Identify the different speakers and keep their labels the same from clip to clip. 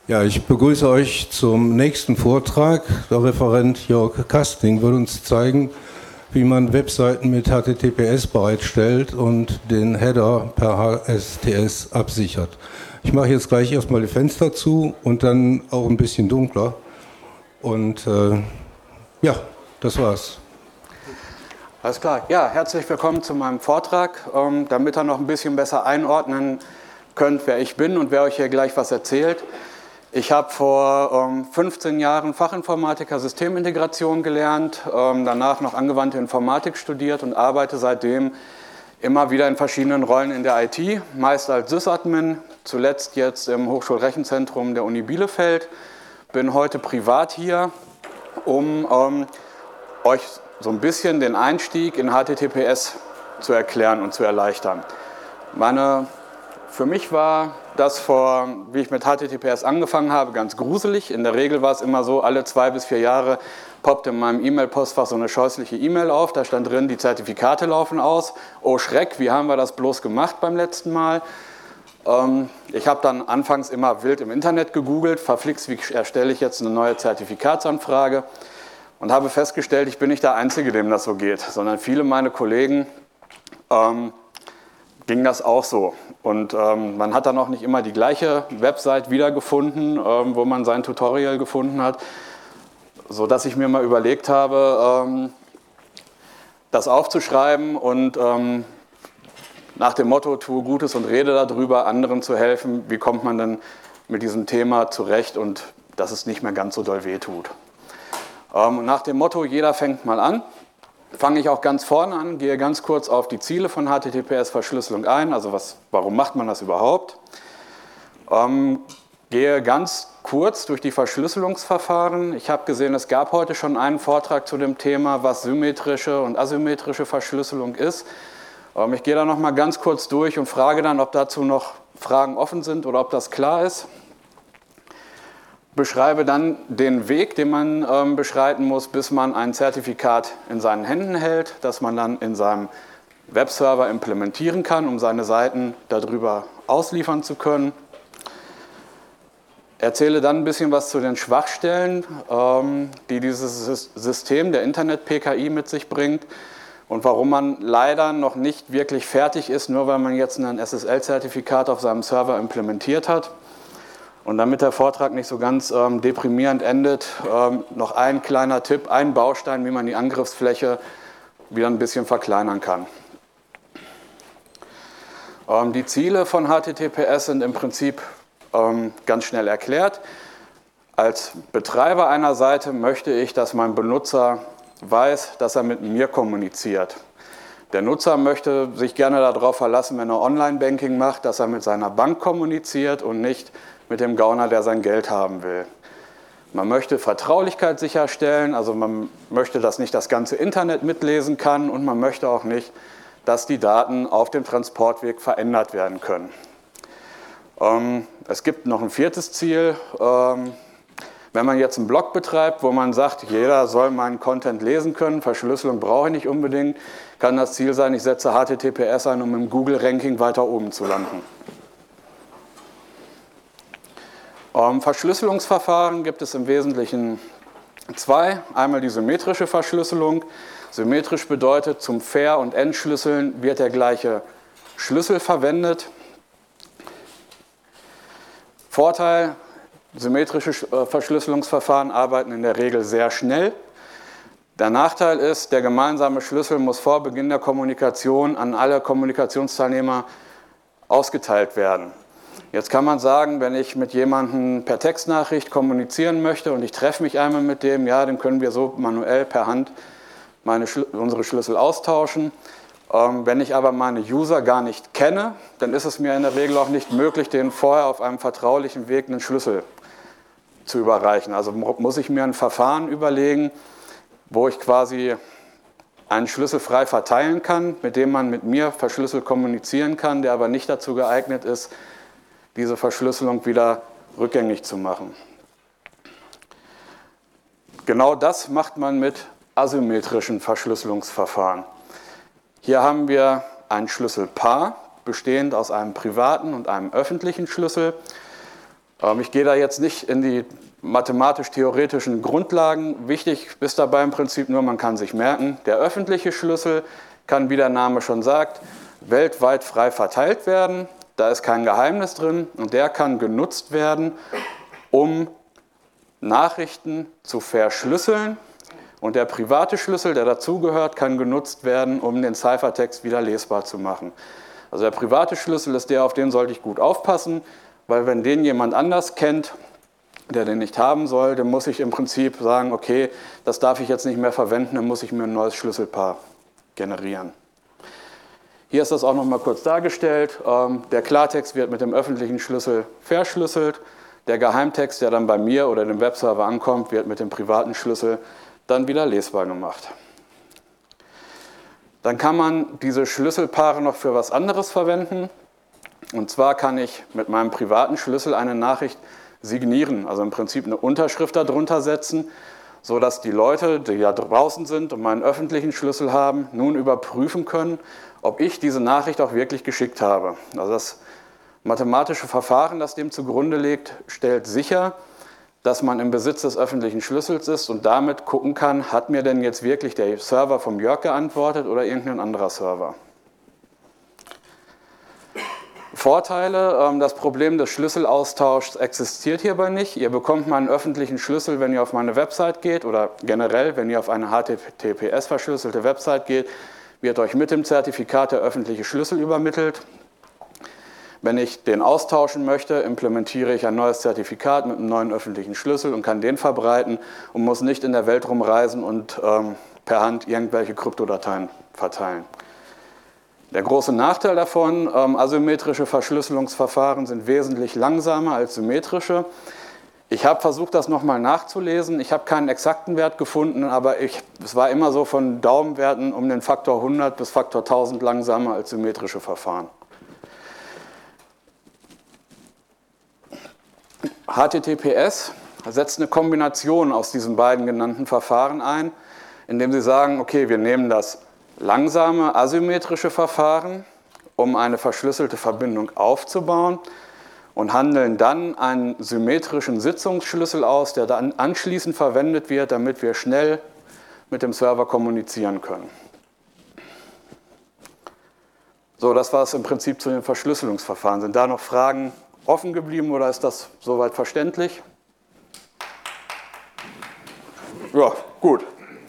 Speaker 1: Ja, ich begrüße euch zum nächsten Vortrag. Der Referent Jörg Kasting wird uns zeigen, wie man Webseiten mit HTTPS bereitstellt und den Header per HSTS absichert. Ich mache jetzt gleich erstmal die Fenster zu und dann auch ein bisschen dunkler. Und ja, das war's.
Speaker 2: Alles klar. Ja, herzlich willkommen zu meinem Vortrag. Damit ihr noch ein bisschen besser einordnen könnt, wer ich bin und wer euch hier gleich was erzählt. Ich habe vor 15 Jahren Fachinformatiker Systemintegration gelernt, danach noch angewandte Informatik studiert und arbeite seitdem immer wieder in verschiedenen Rollen in der IT, meist als Sysadmin, zuletzt jetzt im Hochschulrechenzentrum der Uni Bielefeld. Bin heute privat hier, um euch so ein bisschen den Einstieg in HTTPS zu erklären und zu erleichtern. Für mich war das wie ich mit HTTPS angefangen habe, ganz gruselig. In der Regel war es immer so, alle 2 bis 4 Jahre poppte in meinem E-Mail-Postfach so eine scheußliche E-Mail auf. Da stand drin, die Zertifikate laufen aus. Oh Schreck, wie haben wir das bloß gemacht beim letzten Mal? Ich habe dann anfangs immer wild im Internet gegoogelt, verflixt, wie erstelle ich jetzt eine neue Zertifikatsanfrage? Und habe festgestellt, ich bin nicht der Einzige, dem das so geht, sondern viele meiner Kollegen ging das auch so. Und man hat dann auch nicht immer die gleiche Website wiedergefunden, wo man sein Tutorial gefunden hat, sodass ich mir mal überlegt habe, das aufzuschreiben und nach dem Motto, tue Gutes und rede darüber, anderen zu helfen, wie kommt man denn mit diesem Thema zurecht und dass es nicht mehr ganz so doll wehtut. Nach dem Motto, jeder fängt mal an, fange ich auch ganz vorne an, gehe ganz kurz auf die Ziele von HTTPS-Verschlüsselung ein, also warum macht man das überhaupt? Gehe ganz kurz durch die Verschlüsselungsverfahren. Ich habe gesehen, es gab heute schon einen Vortrag zu dem Thema, was symmetrische und asymmetrische Verschlüsselung ist. Ich gehe da noch mal ganz kurz durch und frage dann, ob dazu noch Fragen offen sind oder ob das klar ist. Beschreibe dann den Weg, den man beschreiten muss, bis man ein Zertifikat in seinen Händen hält, das man dann in seinem Webserver implementieren kann, um seine Seiten darüber ausliefern zu können. Erzähle dann ein bisschen was zu den Schwachstellen, die dieses System der Internet-PKI mit sich bringt und warum man leider noch nicht wirklich fertig ist, nur weil man jetzt ein SSL-Zertifikat auf seinem Server implementiert hat. Und damit der Vortrag nicht so ganz deprimierend endet, noch ein kleiner Tipp, ein Baustein, wie man die Angriffsfläche wieder ein bisschen verkleinern kann. Die Ziele von HTTPS sind im Prinzip ganz schnell erklärt. Als Betreiber einer Seite möchte ich, dass mein Benutzer weiß, dass er mit mir kommuniziert. Der Nutzer möchte sich gerne darauf verlassen, wenn er Online-Banking macht, dass er mit seiner Bank kommuniziert und nicht mit dem Gauner, der sein Geld haben will. Man möchte Vertraulichkeit sicherstellen, also man möchte, dass nicht das ganze Internet mitlesen kann und man möchte auch nicht, dass die Daten auf dem Transportweg verändert werden können. Es gibt noch ein 4. Ziel. Wenn man jetzt einen Blog betreibt, wo man sagt, jeder soll meinen Content lesen können, Verschlüsselung brauche ich nicht unbedingt, kann das Ziel sein, ich setze HTTPS ein, um im Google-Ranking weiter oben zu landen. Verschlüsselungsverfahren gibt es im Wesentlichen 2. Einmal die symmetrische Verschlüsselung. Symmetrisch bedeutet, zum Ver- und Entschlüsseln wird der gleiche Schlüssel verwendet. Vorteil, symmetrische Verschlüsselungsverfahren arbeiten in der Regel sehr schnell. Der Nachteil ist, der gemeinsame Schlüssel muss vor Beginn der Kommunikation an alle Kommunikationsteilnehmer ausgeteilt werden. Jetzt kann man sagen, wenn ich mit jemandem per Textnachricht kommunizieren möchte und ich treffe mich einmal mit dem, ja, dann können wir so manuell per Hand unsere Schlüssel austauschen. Wenn ich aber meine User gar nicht kenne, dann ist es mir in der Regel auch nicht möglich, denen vorher auf einem vertraulichen Weg einen Schlüssel zu überreichen. Also muss ich mir ein Verfahren überlegen, wo ich quasi einen Schlüssel frei verteilen kann, mit dem man mit mir verschlüsselt kommunizieren kann, der aber nicht dazu geeignet ist, diese Verschlüsselung wieder rückgängig zu machen. Genau das macht man mit asymmetrischen Verschlüsselungsverfahren. Hier haben wir ein Schlüsselpaar, bestehend aus einem privaten und einem öffentlichen Schlüssel. Ich gehe da jetzt nicht in die mathematisch-theoretischen Grundlagen. Wichtig ist dabei im Prinzip nur, man kann sich merken, der öffentliche Schlüssel kann, wie der Name schon sagt, weltweit frei verteilt werden. Da ist kein Geheimnis drin und der kann genutzt werden, um Nachrichten zu verschlüsseln. Und der private Schlüssel, der dazugehört, kann genutzt werden, um den Ciphertext wieder lesbar zu machen. Also der private Schlüssel ist der, auf den sollte ich gut aufpassen, weil wenn den jemand anders kennt, der den nicht haben soll, dann muss ich im Prinzip sagen, okay, das darf ich jetzt nicht mehr verwenden, dann muss ich mir ein neues Schlüsselpaar generieren. Hier ist das auch noch mal kurz dargestellt. Der Klartext wird mit dem öffentlichen Schlüssel verschlüsselt. Der Geheimtext, der dann bei mir oder dem Webserver ankommt, wird mit dem privaten Schlüssel dann wieder lesbar gemacht. Dann kann man diese Schlüsselpaare noch für was anderes verwenden. Und zwar kann ich mit meinem privaten Schlüssel eine Nachricht signieren, also im Prinzip eine Unterschrift darunter setzen, sodass die Leute, die ja draußen sind und meinen öffentlichen Schlüssel haben, nun überprüfen können, ob ich diese Nachricht auch wirklich geschickt habe. Also das mathematische Verfahren, das dem zugrunde liegt, stellt sicher, dass man im Besitz des öffentlichen Schlüssels ist und damit gucken kann, hat mir denn jetzt wirklich der Server vom Jörg geantwortet oder irgendein anderer Server. Vorteile, das Problem des Schlüsselaustauschs existiert hierbei nicht. Ihr bekommt meinen öffentlichen Schlüssel, wenn ihr auf meine Website geht oder generell, wenn ihr auf eine HTTPS-verschlüsselte Website geht, wird euch mit dem Zertifikat der öffentliche Schlüssel übermittelt. Wenn ich den austauschen möchte, implementiere ich ein neues Zertifikat mit einem neuen öffentlichen Schlüssel und kann den verbreiten und muss nicht in der Welt rumreisen und per Hand irgendwelche Kryptodateien verteilen. Der große Nachteil davon, asymmetrische Verschlüsselungsverfahren sind wesentlich langsamer als symmetrische. Ich habe versucht, das nochmal nachzulesen. Ich habe keinen exakten Wert gefunden, aber es war immer so von Daumenwerten um den Faktor 100 bis Faktor 1000 langsamer als symmetrische Verfahren. HTTPS setzt eine Kombination aus diesen beiden genannten Verfahren ein, indem sie sagen, okay, wir nehmen das langsame asymmetrische Verfahren, um eine verschlüsselte Verbindung aufzubauen und handeln dann einen symmetrischen Sitzungsschlüssel aus, der dann anschließend verwendet wird, damit wir schnell mit dem Server kommunizieren können. So, das war es im Prinzip zu den Verschlüsselungsverfahren. Sind da noch Fragen offen geblieben oder ist das soweit verständlich? Ja, gut.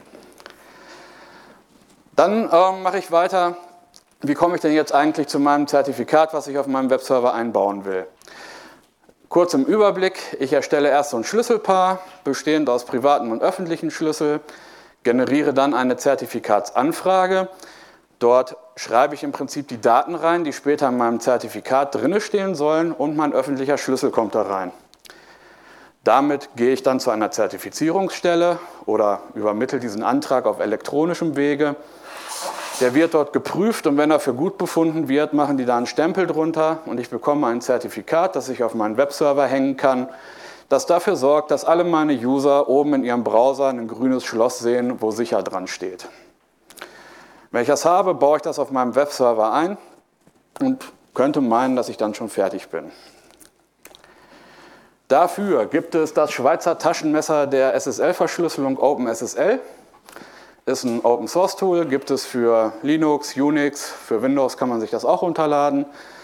Speaker 2: Dann mache ich weiter. Wie komme ich denn jetzt eigentlich zu meinem Zertifikat, was ich auf meinem Webserver einbauen will? Kurz im Überblick. Ich erstelle erst so ein Schlüsselpaar, bestehend aus privaten und öffentlichen Schlüssel, generiere dann eine Zertifikatsanfrage. Dort schreibe ich im Prinzip die Daten rein, die später in meinem Zertifikat drin stehen sollen und mein öffentlicher Schlüssel kommt da rein. Damit gehe ich dann zu einer Zertifizierungsstelle oder übermittle diesen Antrag auf elektronischem Wege. Der wird dort geprüft und wenn er für gut befunden wird, machen die da einen Stempel drunter und ich bekomme ein Zertifikat, das ich auf meinen Webserver hängen kann, das dafür sorgt, dass alle meine User oben in ihrem Browser ein grünes Schloss sehen, wo sicher dran steht. Wenn ich das habe, baue ich das auf meinem Webserver ein und könnte meinen, dass ich dann schon fertig bin. Dafür gibt es das Schweizer Taschenmesser der SSL-Verschlüsselung OpenSSL. Ist ein Open-Source-Tool, gibt es für Linux, Unix, für Windows kann man sich das auch runterladen.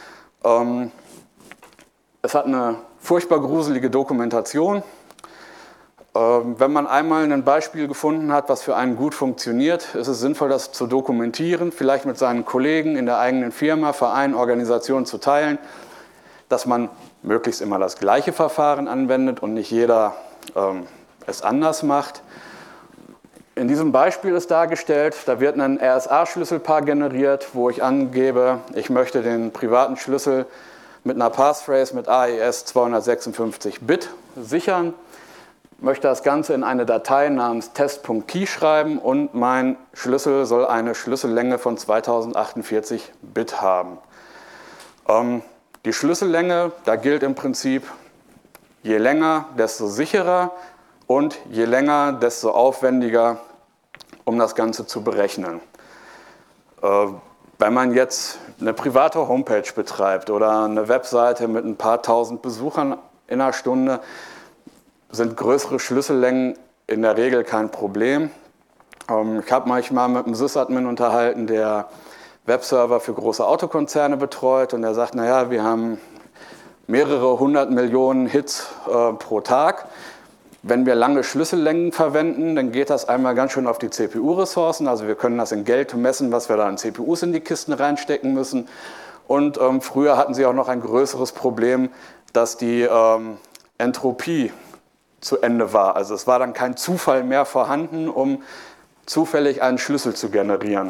Speaker 2: Es hat eine furchtbar gruselige Dokumentation. Wenn man einmal ein Beispiel gefunden hat, was für einen gut funktioniert, ist es sinnvoll, das zu dokumentieren, vielleicht mit seinen Kollegen in der eigenen Firma, Verein, Organisation zu teilen, dass man möglichst immer das gleiche Verfahren anwendet und nicht jeder es anders macht. In diesem Beispiel ist dargestellt, da wird ein RSA-Schlüsselpaar generiert, wo ich angebe, ich möchte den privaten Schlüssel mit einer Passphrase mit AES 256 Bit sichern, möchte das Ganze in eine Datei namens test.key schreiben und mein Schlüssel soll eine Schlüssellänge von 2048 Bit haben. Die Schlüssellänge, da gilt im Prinzip, je länger, desto sicherer. Und je länger, desto aufwendiger, um das Ganze zu berechnen. Wenn man jetzt eine private Homepage betreibt oder eine Webseite mit ein paar tausend Besuchern in einer Stunde, sind größere Schlüssellängen in der Regel kein Problem. Ich habe manchmal mit einem Sysadmin unterhalten, der Webserver für große Autokonzerne betreut und der sagt, naja, wir haben mehrere 100 Millionen Hits pro Tag. Wenn wir lange Schlüssellängen verwenden, dann geht das einmal ganz schön auf die CPU-Ressourcen. Also wir können das in Geld messen, was wir da an CPUs in die Kisten reinstecken müssen. Und früher hatten sie auch noch ein größeres Problem, dass die Entropie zu Ende war. Also es war dann kein Zufall mehr vorhanden, um zufällig einen Schlüssel zu generieren.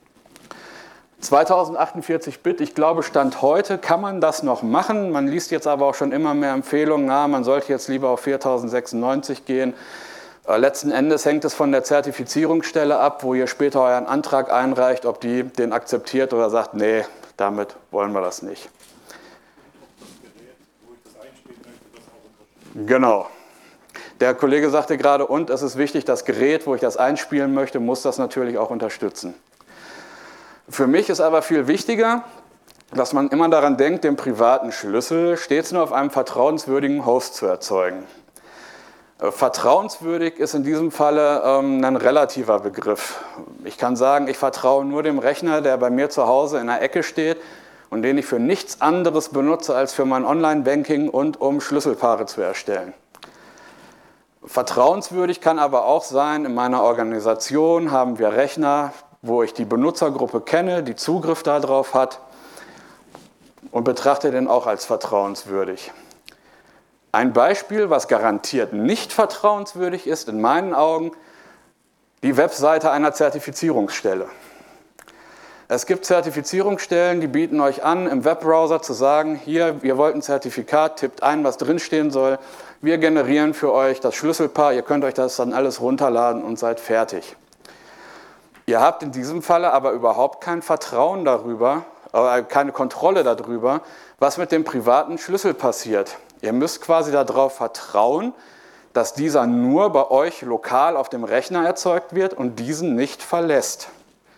Speaker 2: 2048-Bit, ich glaube, Stand heute kann man das noch machen. Man liest jetzt aber auch schon immer mehr Empfehlungen, man sollte jetzt lieber auf 4096 gehen. Letzten Endes hängt es von der Zertifizierungsstelle ab, wo ihr später euren Antrag einreicht, ob die den akzeptiert oder sagt, nee, damit wollen wir das nicht. Genau. Der Kollege sagte gerade, und es ist wichtig, das Gerät, wo ich das einspielen möchte, muss das natürlich auch unterstützen. Für mich ist aber viel wichtiger, dass man immer daran denkt, den privaten Schlüssel stets nur auf einem vertrauenswürdigen Host zu erzeugen. Vertrauenswürdig ist in diesem Falle ein relativer Begriff. Ich kann sagen, ich vertraue nur dem Rechner, der bei mir zu Hause in der Ecke steht und den ich für nichts anderes benutze als für mein Online-Banking und um Schlüsselpaare zu erstellen. Vertrauenswürdig kann aber auch sein, in meiner Organisation haben wir Rechner, wo ich die Benutzergruppe kenne, die Zugriff darauf hat und betrachte den auch als vertrauenswürdig. Ein Beispiel, was garantiert nicht vertrauenswürdig ist, in meinen Augen, die Webseite einer Zertifizierungsstelle. Es gibt Zertifizierungsstellen, die bieten euch an, im Webbrowser zu sagen, hier, ihr wollt ein Zertifikat, tippt ein, was drinstehen soll, wir generieren für euch das Schlüsselpaar, ihr könnt euch das dann alles runterladen und seid fertig. Ihr habt in diesem Falle aber überhaupt kein Vertrauen darüber, keine Kontrolle darüber, was mit dem privaten Schlüssel passiert. Ihr müsst quasi darauf vertrauen, dass dieser nur bei euch lokal auf dem Rechner erzeugt wird und diesen nicht verlässt.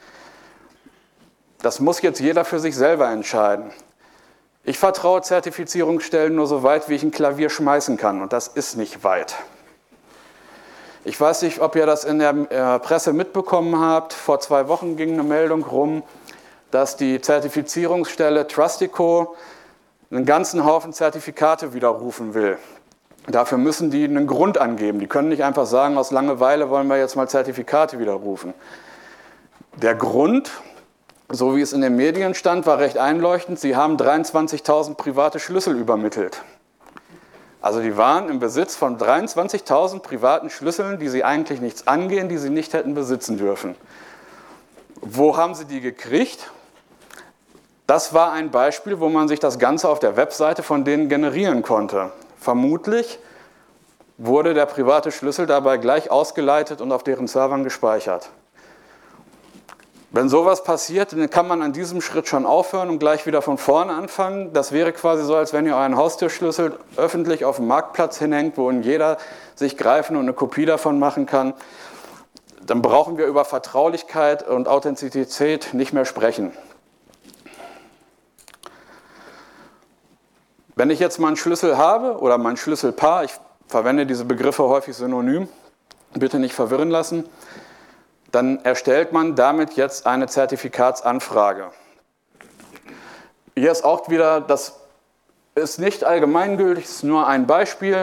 Speaker 2: Das muss jetzt jeder für sich selber entscheiden. Ich vertraue Zertifizierungsstellen nur so weit, wie ich ein Klavier schmeißen kann, und das ist nicht weit. Ich weiß nicht, ob ihr das in der Presse mitbekommen habt. Vor 2 Wochen ging eine Meldung rum, dass die Zertifizierungsstelle Trustico einen ganzen Haufen Zertifikate widerrufen will. Dafür müssen die einen Grund angeben. Die können nicht einfach sagen, aus Langeweile wollen wir jetzt mal Zertifikate widerrufen. Der Grund, so wie es in den Medien stand, war recht einleuchtend. Sie haben 23.000 private Schlüssel übermittelt. Also die waren im Besitz von 23.000 privaten Schlüsseln, die sie eigentlich nichts angehen, die sie nicht hätten besitzen dürfen. Wo haben sie die gekriegt? Das war ein Beispiel, wo man sich das Ganze auf der Webseite von denen generieren konnte. Vermutlich wurde der private Schlüssel dabei gleich ausgeleitet und auf deren Servern gespeichert. Wenn sowas passiert, dann kann man an diesem Schritt schon aufhören und gleich wieder von vorne anfangen. Das wäre quasi so, als wenn ihr euren Haustürschlüssel öffentlich auf dem Marktplatz hinhängt, wo jeder sich greifen und eine Kopie davon machen kann. Dann brauchen wir über Vertraulichkeit und Authentizität nicht mehr sprechen. Wenn ich jetzt mal einen Schlüssel habe oder mein Schlüsselpaar, ich verwende diese Begriffe häufig synonym, bitte nicht verwirren lassen, dann erstellt man damit jetzt eine Zertifikatsanfrage. Hier ist auch wieder, das ist nicht allgemeingültig, das ist nur ein Beispiel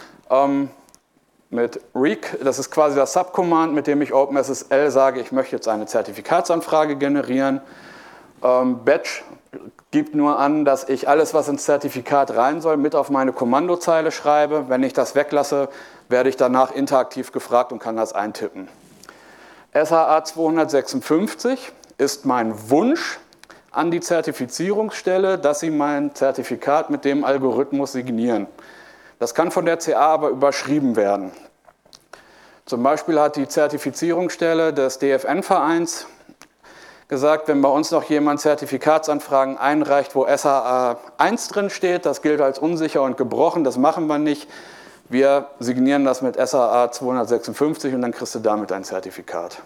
Speaker 2: mit Req, das ist quasi das Subcommand, mit dem ich OpenSSL sage, ich möchte jetzt eine Zertifikatsanfrage generieren. Batch gibt nur an, dass ich alles, was ins Zertifikat rein soll, mit auf meine Kommandozeile schreibe. Wenn ich das weglasse, werde ich danach interaktiv gefragt und kann das eintippen. SHA 256 ist mein Wunsch an die Zertifizierungsstelle, dass sie mein Zertifikat mit dem Algorithmus signieren. Das kann von der CA aber überschrieben werden. Zum Beispiel hat die Zertifizierungsstelle des DFN-Vereins gesagt, wenn bei uns noch jemand Zertifikatsanfragen einreicht, wo SHA 1 drin steht, das gilt als unsicher und gebrochen, das machen wir nicht. Wir signieren das mit SHA 256 und dann kriegst du damit ein Zertifikat.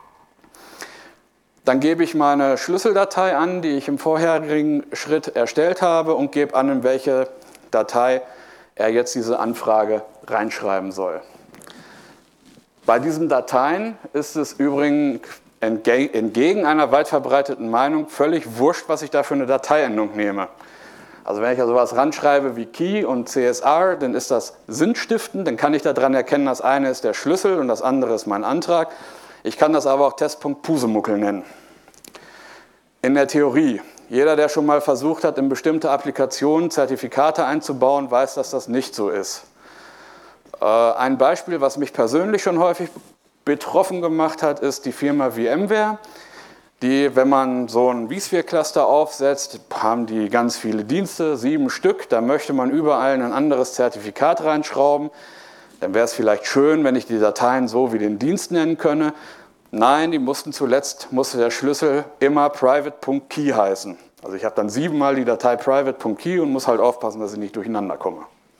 Speaker 2: Dann gebe ich meine Schlüsseldatei an, die ich im vorherigen Schritt erstellt habe und gebe an, in welche Datei er jetzt diese Anfrage reinschreiben soll. Bei diesen Dateien ist es übrigens entgegen einer weit verbreiteten Meinung völlig wurscht, was ich da für eine Dateiendung nehme. Also wenn ich ja sowas ranschreibe wie Key und CSR, dann ist das sinnstiftend, dann kann ich daran erkennen, das eine ist der Schlüssel und das andere ist mein Antrag. Ich kann das aber auch Test.Pusemuckel nennen. In der Theorie, jeder, der schon mal versucht hat, in bestimmte Applikationen Zertifikate einzubauen, weiß, dass das nicht so ist. Ein Beispiel, was mich persönlich schon häufig betroffen gemacht hat, ist die Firma VMware. Die, wenn man so ein vSphere-Cluster aufsetzt, haben die ganz viele Dienste, 7 Stück. Da möchte man überall ein anderes Zertifikat reinschrauben. Dann wäre es vielleicht schön, wenn ich die Dateien so wie den Dienst nennen könne. Nein, die musste der Schlüssel immer private.key heißen. Also ich habe dann 7-mal die Datei private.key und muss halt aufpassen, dass ich nicht durcheinander komme.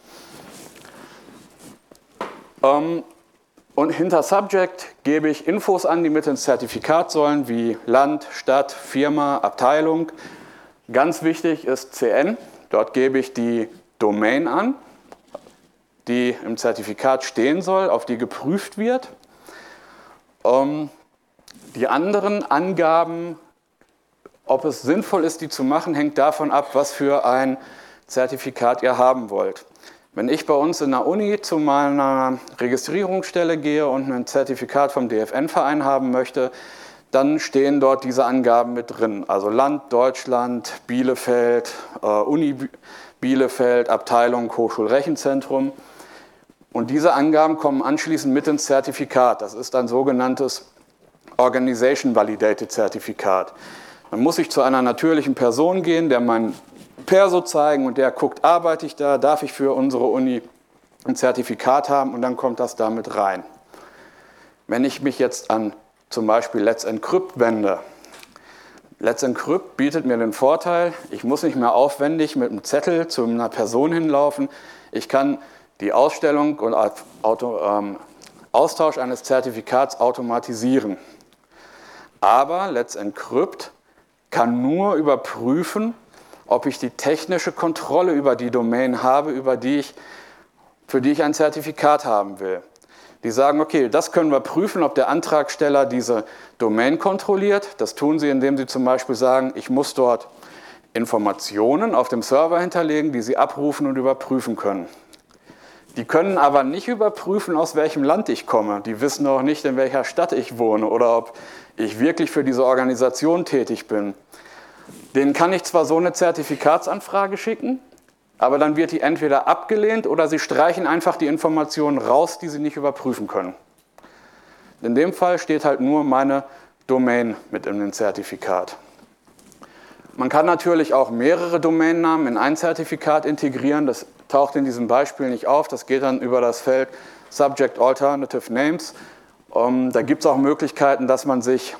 Speaker 2: Und hinter Subject gebe ich Infos an, die mit ins Zertifikat sollen, wie Land, Stadt, Firma, Abteilung. Ganz wichtig ist CN. Dort gebe ich die Domain an, die im Zertifikat stehen soll, auf die geprüft wird. Die anderen Angaben, ob es sinnvoll ist, die zu machen, hängt davon ab, was für ein Zertifikat ihr haben wollt. Wenn ich bei uns in der Uni zu meiner Registrierungsstelle gehe und ein Zertifikat vom DFN-Verein haben möchte, dann stehen dort diese Angaben mit drin. Also Land, Deutschland, Bielefeld, Uni Bielefeld, Abteilung, Hochschulrechenzentrum. Und diese Angaben kommen anschließend mit ins Zertifikat. Das ist ein sogenanntes Organization Validated Zertifikat. Dann muss ich zu einer natürlichen Person gehen, der mein Perso zeigen und der guckt, arbeite ich da, darf ich für unsere Uni ein Zertifikat haben und dann kommt das damit rein. Wenn ich mich jetzt an zum Beispiel Let's Encrypt wende, Let's Encrypt bietet mir den Vorteil, ich muss nicht mehr aufwendig mit einem Zettel zu einer Person hinlaufen, ich kann die Ausstellung und Austausch eines Zertifikats automatisieren. Aber Let's Encrypt kann nur überprüfen, ob ich die technische Kontrolle über die Domain habe, für die ich ein Zertifikat haben will. Die sagen, okay, das können wir prüfen, ob der Antragsteller diese Domain kontrolliert. Das tun sie, indem sie zum Beispiel sagen, ich muss dort Informationen auf dem Server hinterlegen, die sie abrufen und überprüfen können. Die können aber nicht überprüfen, aus welchem Land ich komme. Die wissen auch nicht, in welcher Stadt ich wohne oder ob ich wirklich für diese Organisation tätig bin. Denen kann ich zwar so eine Zertifikatsanfrage schicken, aber dann wird die entweder abgelehnt oder sie streichen einfach die Informationen raus, die sie nicht überprüfen können. In dem Fall steht halt nur meine Domain mit in dem Zertifikat. Man kann natürlich auch mehrere Domainnamen in ein Zertifikat integrieren. Das taucht in diesem Beispiel nicht auf. Das geht dann über das Feld Subject Alternative Names. Da gibt es auch Möglichkeiten, dass man sich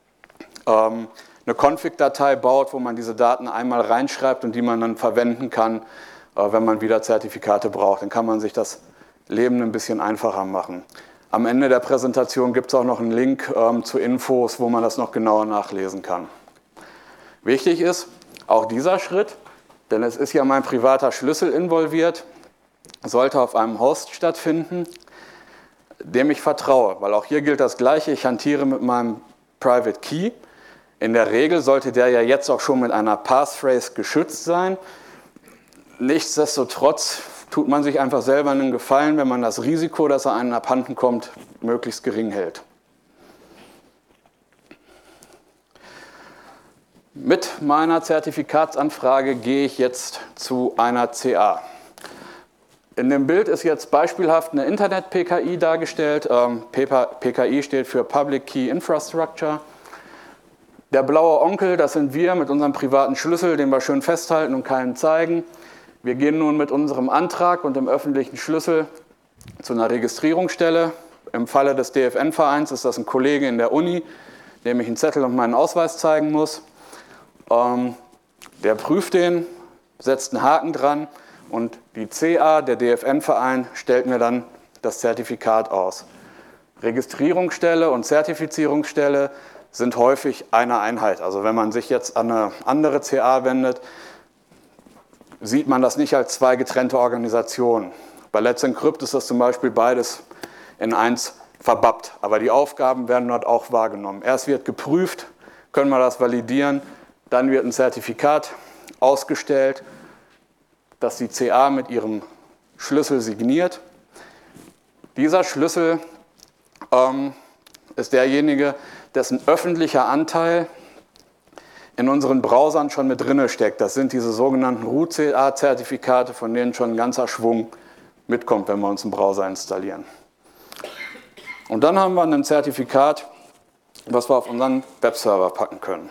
Speaker 2: eine Config-Datei baut, wo man diese Daten einmal reinschreibt und die man dann verwenden kann, wenn man wieder Zertifikate braucht. Dann kann man sich das Leben ein bisschen einfacher machen. Am Ende der Präsentation gibt es auch noch einen Link zu Infos, wo man das noch genauer nachlesen kann. Wichtig ist auch dieser Schritt, denn es ist ja mein privater Schlüssel involviert, sollte auf einem Host stattfinden, dem ich vertraue, weil auch hier gilt das Gleiche, ich hantiere mit meinem Private Key. In der Regel sollte der ja jetzt auch schon mit einer Passphrase geschützt sein. Nichtsdestotrotz tut man sich einfach selber einen Gefallen, wenn man das Risiko, dass er einem abhanden kommt, möglichst gering hält. Mit meiner Zertifikatsanfrage gehe ich jetzt zu einer CA. In dem Bild ist jetzt beispielhaft eine Internet-PKI dargestellt. PKI steht für Public Key Infrastructure. Der blaue Onkel, das sind wir mit unserem privaten Schlüssel, den wir schön festhalten und keinem zeigen. Wir gehen nun mit unserem Antrag und dem öffentlichen Schlüssel zu einer Registrierungsstelle. Im Falle des DFN-Vereins ist das ein Kollege in der Uni, dem ich einen Zettel und meinen Ausweis zeigen muss. Der prüft den, setzt einen Haken dran und die CA, der DFN-Verein, stellt mir dann das Zertifikat aus. Registrierungsstelle und Zertifizierungsstelle sind häufig eine Einheit. Also wenn man sich jetzt an eine andere CA wendet, sieht man das nicht als zwei getrennte Organisationen. Bei Let's Encrypt ist das zum Beispiel beides in eins verbappt, aber die Aufgaben werden dort auch wahrgenommen. Erst wird geprüft, können wir das validieren, dann wird ein Zertifikat ausgestellt, das die CA mit ihrem Schlüssel signiert. Dieser Schlüssel ist derjenige, dessen öffentlicher Anteil in unseren Browsern schon mit drinne steckt. Das sind diese sogenannten Root-CA-Zertifikate, von denen schon ein ganzer Schwung mitkommt, wenn wir uns einen Browser installieren. Und dann haben wir ein Zertifikat, was wir auf unseren Webserver packen können.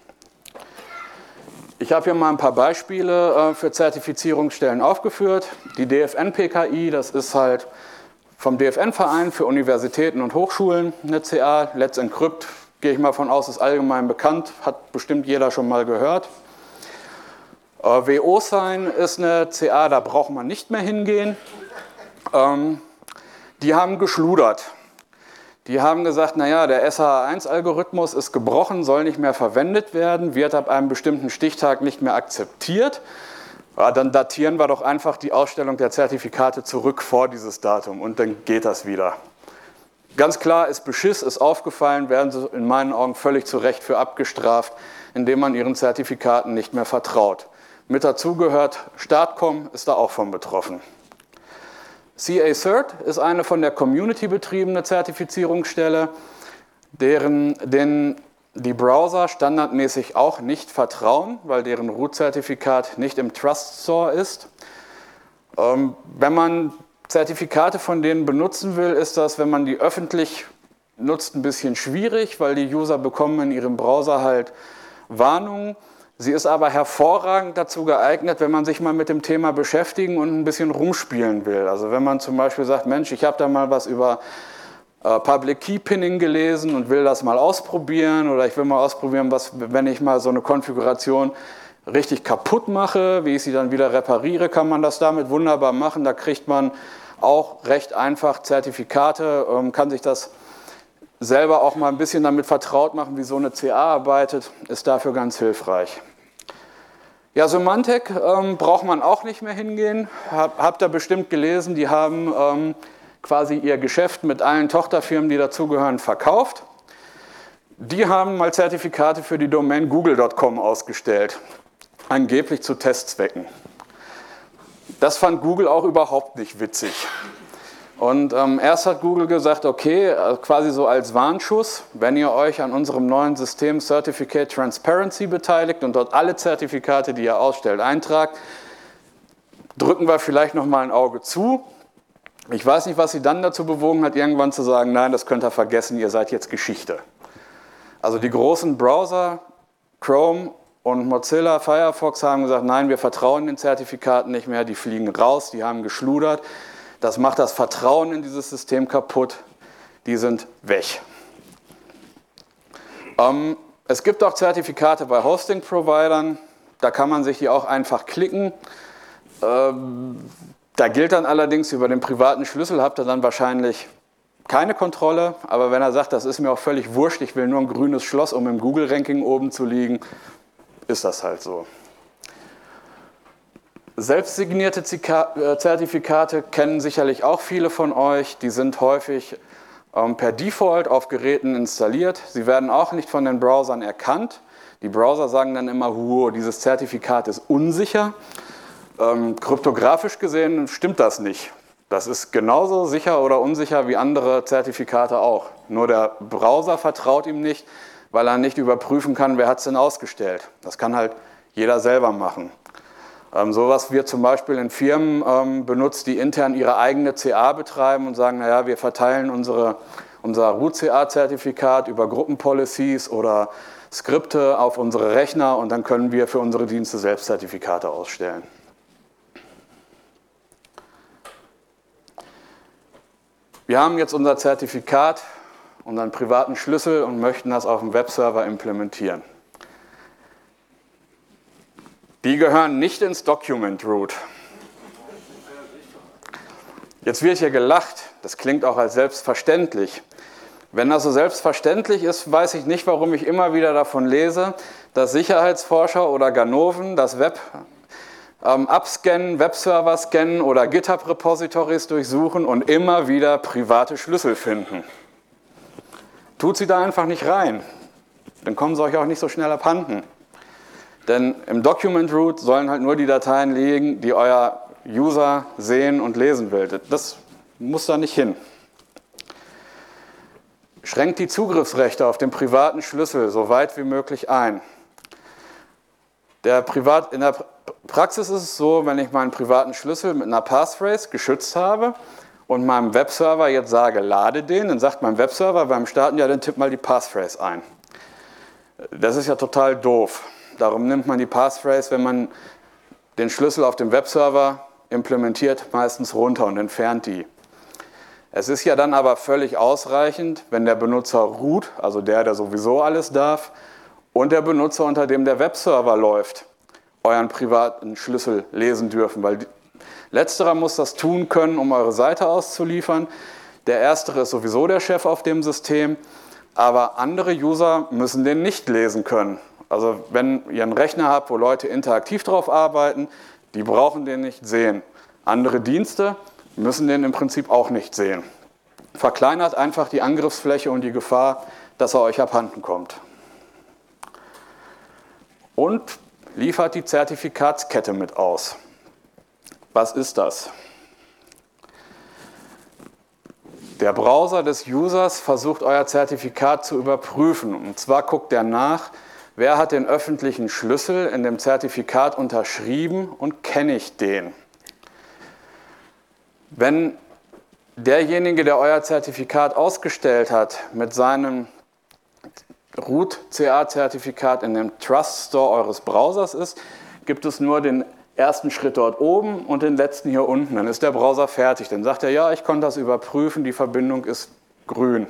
Speaker 2: Ich habe hier mal ein paar Beispiele für Zertifizierungsstellen aufgeführt. Die DFN-PKI, das ist halt vom DFN-Verein für Universitäten und Hochschulen eine CA. Let's Encrypt, gehe ich mal von aus, ist allgemein bekannt, hat bestimmt jeder schon mal gehört. WO-Sign ist eine CA, da braucht man nicht mehr hingehen. Die haben geschludert. Die haben gesagt, naja, der SHA-1-Algorithmus ist gebrochen, soll nicht mehr verwendet werden, wird ab einem bestimmten Stichtag nicht mehr akzeptiert. Ja, dann datieren wir doch einfach die Ausstellung der Zertifikate zurück vor dieses Datum und dann geht das wieder. Ganz klar ist Beschiss, ist aufgefallen, werden sie in meinen Augen völlig zu Recht für abgestraft, indem man ihren Zertifikaten nicht mehr vertraut. Mit dazu gehört Startcom, ist da auch von betroffen. CA-Cert ist eine von der Community betriebene Zertifizierungsstelle, denen die Browser standardmäßig auch nicht vertrauen, weil deren Root-Zertifikat nicht im Trust Store ist. Wenn man Zertifikate von denen benutzen will, ist das, wenn man die öffentlich nutzt, ein bisschen schwierig, weil die User bekommen in ihrem Browser halt Warnungen. Sie ist aber hervorragend dazu geeignet, wenn man sich mal mit dem Thema beschäftigen und ein bisschen rumspielen will. Also wenn man zum Beispiel sagt, Mensch, ich habe da mal was über Public Key Pinning gelesen und will das mal ausprobieren oder ich will mal ausprobieren, wenn ich mal so eine Konfiguration richtig kaputt mache, wie ich sie dann wieder repariere, kann man das damit wunderbar machen. Da kriegt man auch recht einfach Zertifikate, kann sich das selber auch mal ein bisschen damit vertraut machen, wie so eine CA arbeitet, ist dafür ganz hilfreich. Ja, Symantec braucht man auch nicht mehr hingehen. Habt ihr bestimmt gelesen, die haben quasi ihr Geschäft mit allen Tochterfirmen, die dazugehören, verkauft. Die haben mal Zertifikate für die Domain google.com ausgestellt, angeblich zu Testzwecken. Das fand Google auch überhaupt nicht witzig. Und erst hat Google gesagt, okay, quasi so als Warnschuss, wenn ihr euch an unserem neuen System Certificate Transparency beteiligt und dort alle Zertifikate, die ihr ausstellt, eintragt, drücken wir vielleicht noch mal ein Auge zu. Ich weiß nicht, was sie dann dazu bewogen hat, irgendwann zu sagen, nein, das könnt ihr vergessen, ihr seid jetzt Geschichte. Also die großen Browser, Chrome und Mozilla, Firefox haben gesagt, nein, wir vertrauen den Zertifikaten nicht mehr, die fliegen raus, die haben geschludert. Das macht das Vertrauen in dieses System kaputt. Die sind weg. Es gibt auch Zertifikate bei Hosting-Providern. Da kann man sich die auch einfach klicken. Da gilt dann allerdings, über den privaten Schlüssel habt ihr dann wahrscheinlich keine Kontrolle. Aber wenn er sagt, das ist mir auch völlig wurscht, ich will nur ein grünes Schloss, um im Google-Ranking oben zu liegen, ist das halt so. Selbstsignierte Zertifikate kennen sicherlich auch viele von euch. Die sind häufig per Default auf Geräten installiert. Sie werden auch nicht von den Browsern erkannt. Die Browser sagen dann immer, dieses Zertifikat ist unsicher. Kryptografisch gesehen stimmt das nicht. Das ist genauso sicher oder unsicher wie andere Zertifikate auch. Nur der Browser vertraut ihm nicht, weil er nicht überprüfen kann, wer hat es denn ausgestellt. Das kann halt jeder selber machen. Sowas wird zum Beispiel in Firmen benutzt, die intern ihre eigene CA betreiben und sagen, naja, wir verteilen unser Root-CA-Zertifikat über Gruppenpolicies oder Skripte auf unsere Rechner und dann können wir für unsere Dienste selbst Zertifikate ausstellen. Wir haben jetzt unser Zertifikat, unseren privaten Schlüssel und möchten das auf dem Webserver implementieren. Die gehören nicht ins Document Root. Jetzt wird hier gelacht, das klingt auch als selbstverständlich. Wenn das so selbstverständlich ist, weiß ich nicht, warum ich immer wieder davon lese, dass Sicherheitsforscher oder Ganoven das Web abscannen, Webserver scannen oder GitHub-Repositories durchsuchen und immer wieder private Schlüssel finden. Tut sie da einfach nicht rein, dann kommen sie euch auch nicht so schnell abhanden. Denn im Document Root sollen halt nur die Dateien liegen, die euer User sehen und lesen will. Das muss da nicht hin. Schränkt die Zugriffsrechte auf den privaten Schlüssel so weit wie möglich ein. In der Praxis ist es so, wenn ich meinen privaten Schlüssel mit einer Passphrase geschützt habe und meinem Webserver jetzt sage, lade den, dann sagt mein Webserver beim Starten, ja, dann tipp mal die Passphrase ein. Das ist ja total doof. Darum nimmt man die Passphrase, wenn man den Schlüssel auf dem Webserver implementiert, meistens runter und entfernt die. Es ist ja dann aber völlig ausreichend, wenn der Benutzer root, also der sowieso alles darf, und der Benutzer, unter dem der Webserver läuft, euren privaten Schlüssel lesen dürfen, weil letzterer muss das tun können, um eure Seite auszuliefern. Der erstere ist sowieso der Chef auf dem System, aber andere User müssen den nicht lesen können. Also wenn ihr einen Rechner habt, wo Leute interaktiv drauf arbeiten, die brauchen den nicht sehen. Andere Dienste müssen den im Prinzip auch nicht sehen. Verkleinert einfach die Angriffsfläche und die Gefahr, dass er euch abhanden kommt. Und liefert die Zertifikatskette mit aus. Was ist das? Der Browser des Users versucht, euer Zertifikat zu überprüfen. Und zwar guckt er nach, wer hat den öffentlichen Schlüssel in dem Zertifikat unterschrieben und kenne ich den? Wenn derjenige, der euer Zertifikat ausgestellt hat, mit seinem Root-CA-Zertifikat in dem Trust Store eures Browsers ist, gibt es nur den ersten Schritt dort oben und den letzten hier unten. Dann ist der Browser fertig. Dann sagt er, ja, ich konnte das überprüfen, die Verbindung ist grün.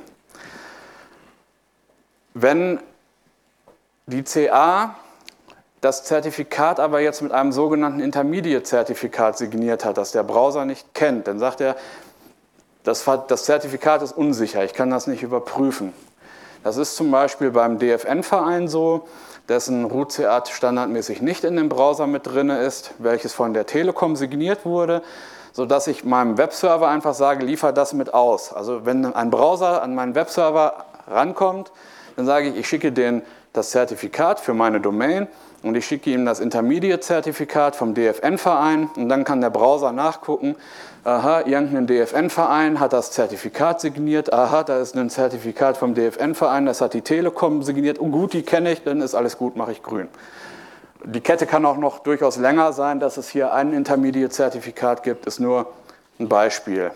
Speaker 2: Wenn die CA das Zertifikat aber jetzt mit einem sogenannten Intermediate-Zertifikat signiert hat, das der Browser nicht kennt, dann sagt er, das Zertifikat ist unsicher, ich kann das nicht überprüfen. Das ist zum Beispiel beim DFN-Verein so, dessen Root-CA standardmäßig nicht in dem Browser mit drin ist, welches von der Telekom signiert wurde, sodass ich meinem Webserver einfach sage, liefer das mit aus. Also wenn ein Browser an meinen Webserver rankommt, dann sage ich, ich schicke denen das Zertifikat für meine Domain und ich schicke ihm das Intermediate-Zertifikat vom DFN-Verein und dann kann der Browser nachgucken, aha, irgendein DFN-Verein hat das Zertifikat signiert, aha, da ist ein Zertifikat vom DFN-Verein, das hat die Telekom signiert, oh gut, die kenne ich, dann ist alles gut, mache ich grün. Die Kette kann auch noch durchaus länger sein, dass es hier ein Intermediate-Zertifikat gibt, ist nur ein Beispiel.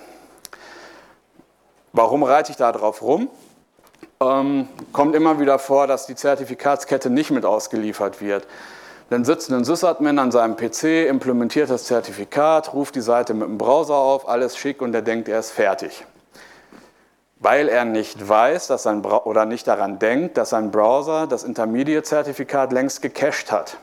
Speaker 2: Warum reite ich da drauf rum? Kommt immer wieder vor, dass die Zertifikatskette nicht mit ausgeliefert wird. Dann sitzt ein Sysadmin an seinem PC, implementiert das Zertifikat, ruft die Seite mit dem Browser auf, alles schick und er denkt, er ist fertig. Weil er nicht weiß, oder nicht daran denkt, dass sein Browser das Intermediate-Zertifikat längst gecached hat.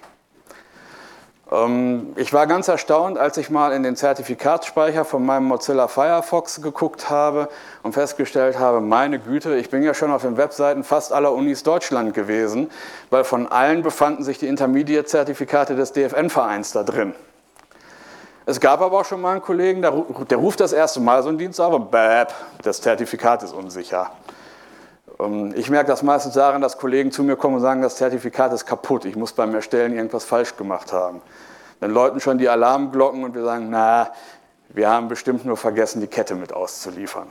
Speaker 2: Ich war ganz erstaunt, als ich mal in den Zertifikatsspeicher von meinem Mozilla Firefox geguckt habe und festgestellt habe, meine Güte, ich bin ja schon auf den Webseiten fast aller Unis Deutschland gewesen, weil von allen befanden sich die Intermediate-Zertifikate des DFN-Vereins da drin. Es gab aber auch schon mal einen Kollegen, der ruft das erste Mal so einen Dienst auf und das Zertifikat ist unsicher. Ich merke das meistens daran, dass Kollegen zu mir kommen und sagen, das Zertifikat ist kaputt, ich muss beim Erstellen irgendwas falsch gemacht haben. Dann läuten schon die Alarmglocken und wir sagen, na, wir haben bestimmt nur vergessen, die Kette mit auszuliefern.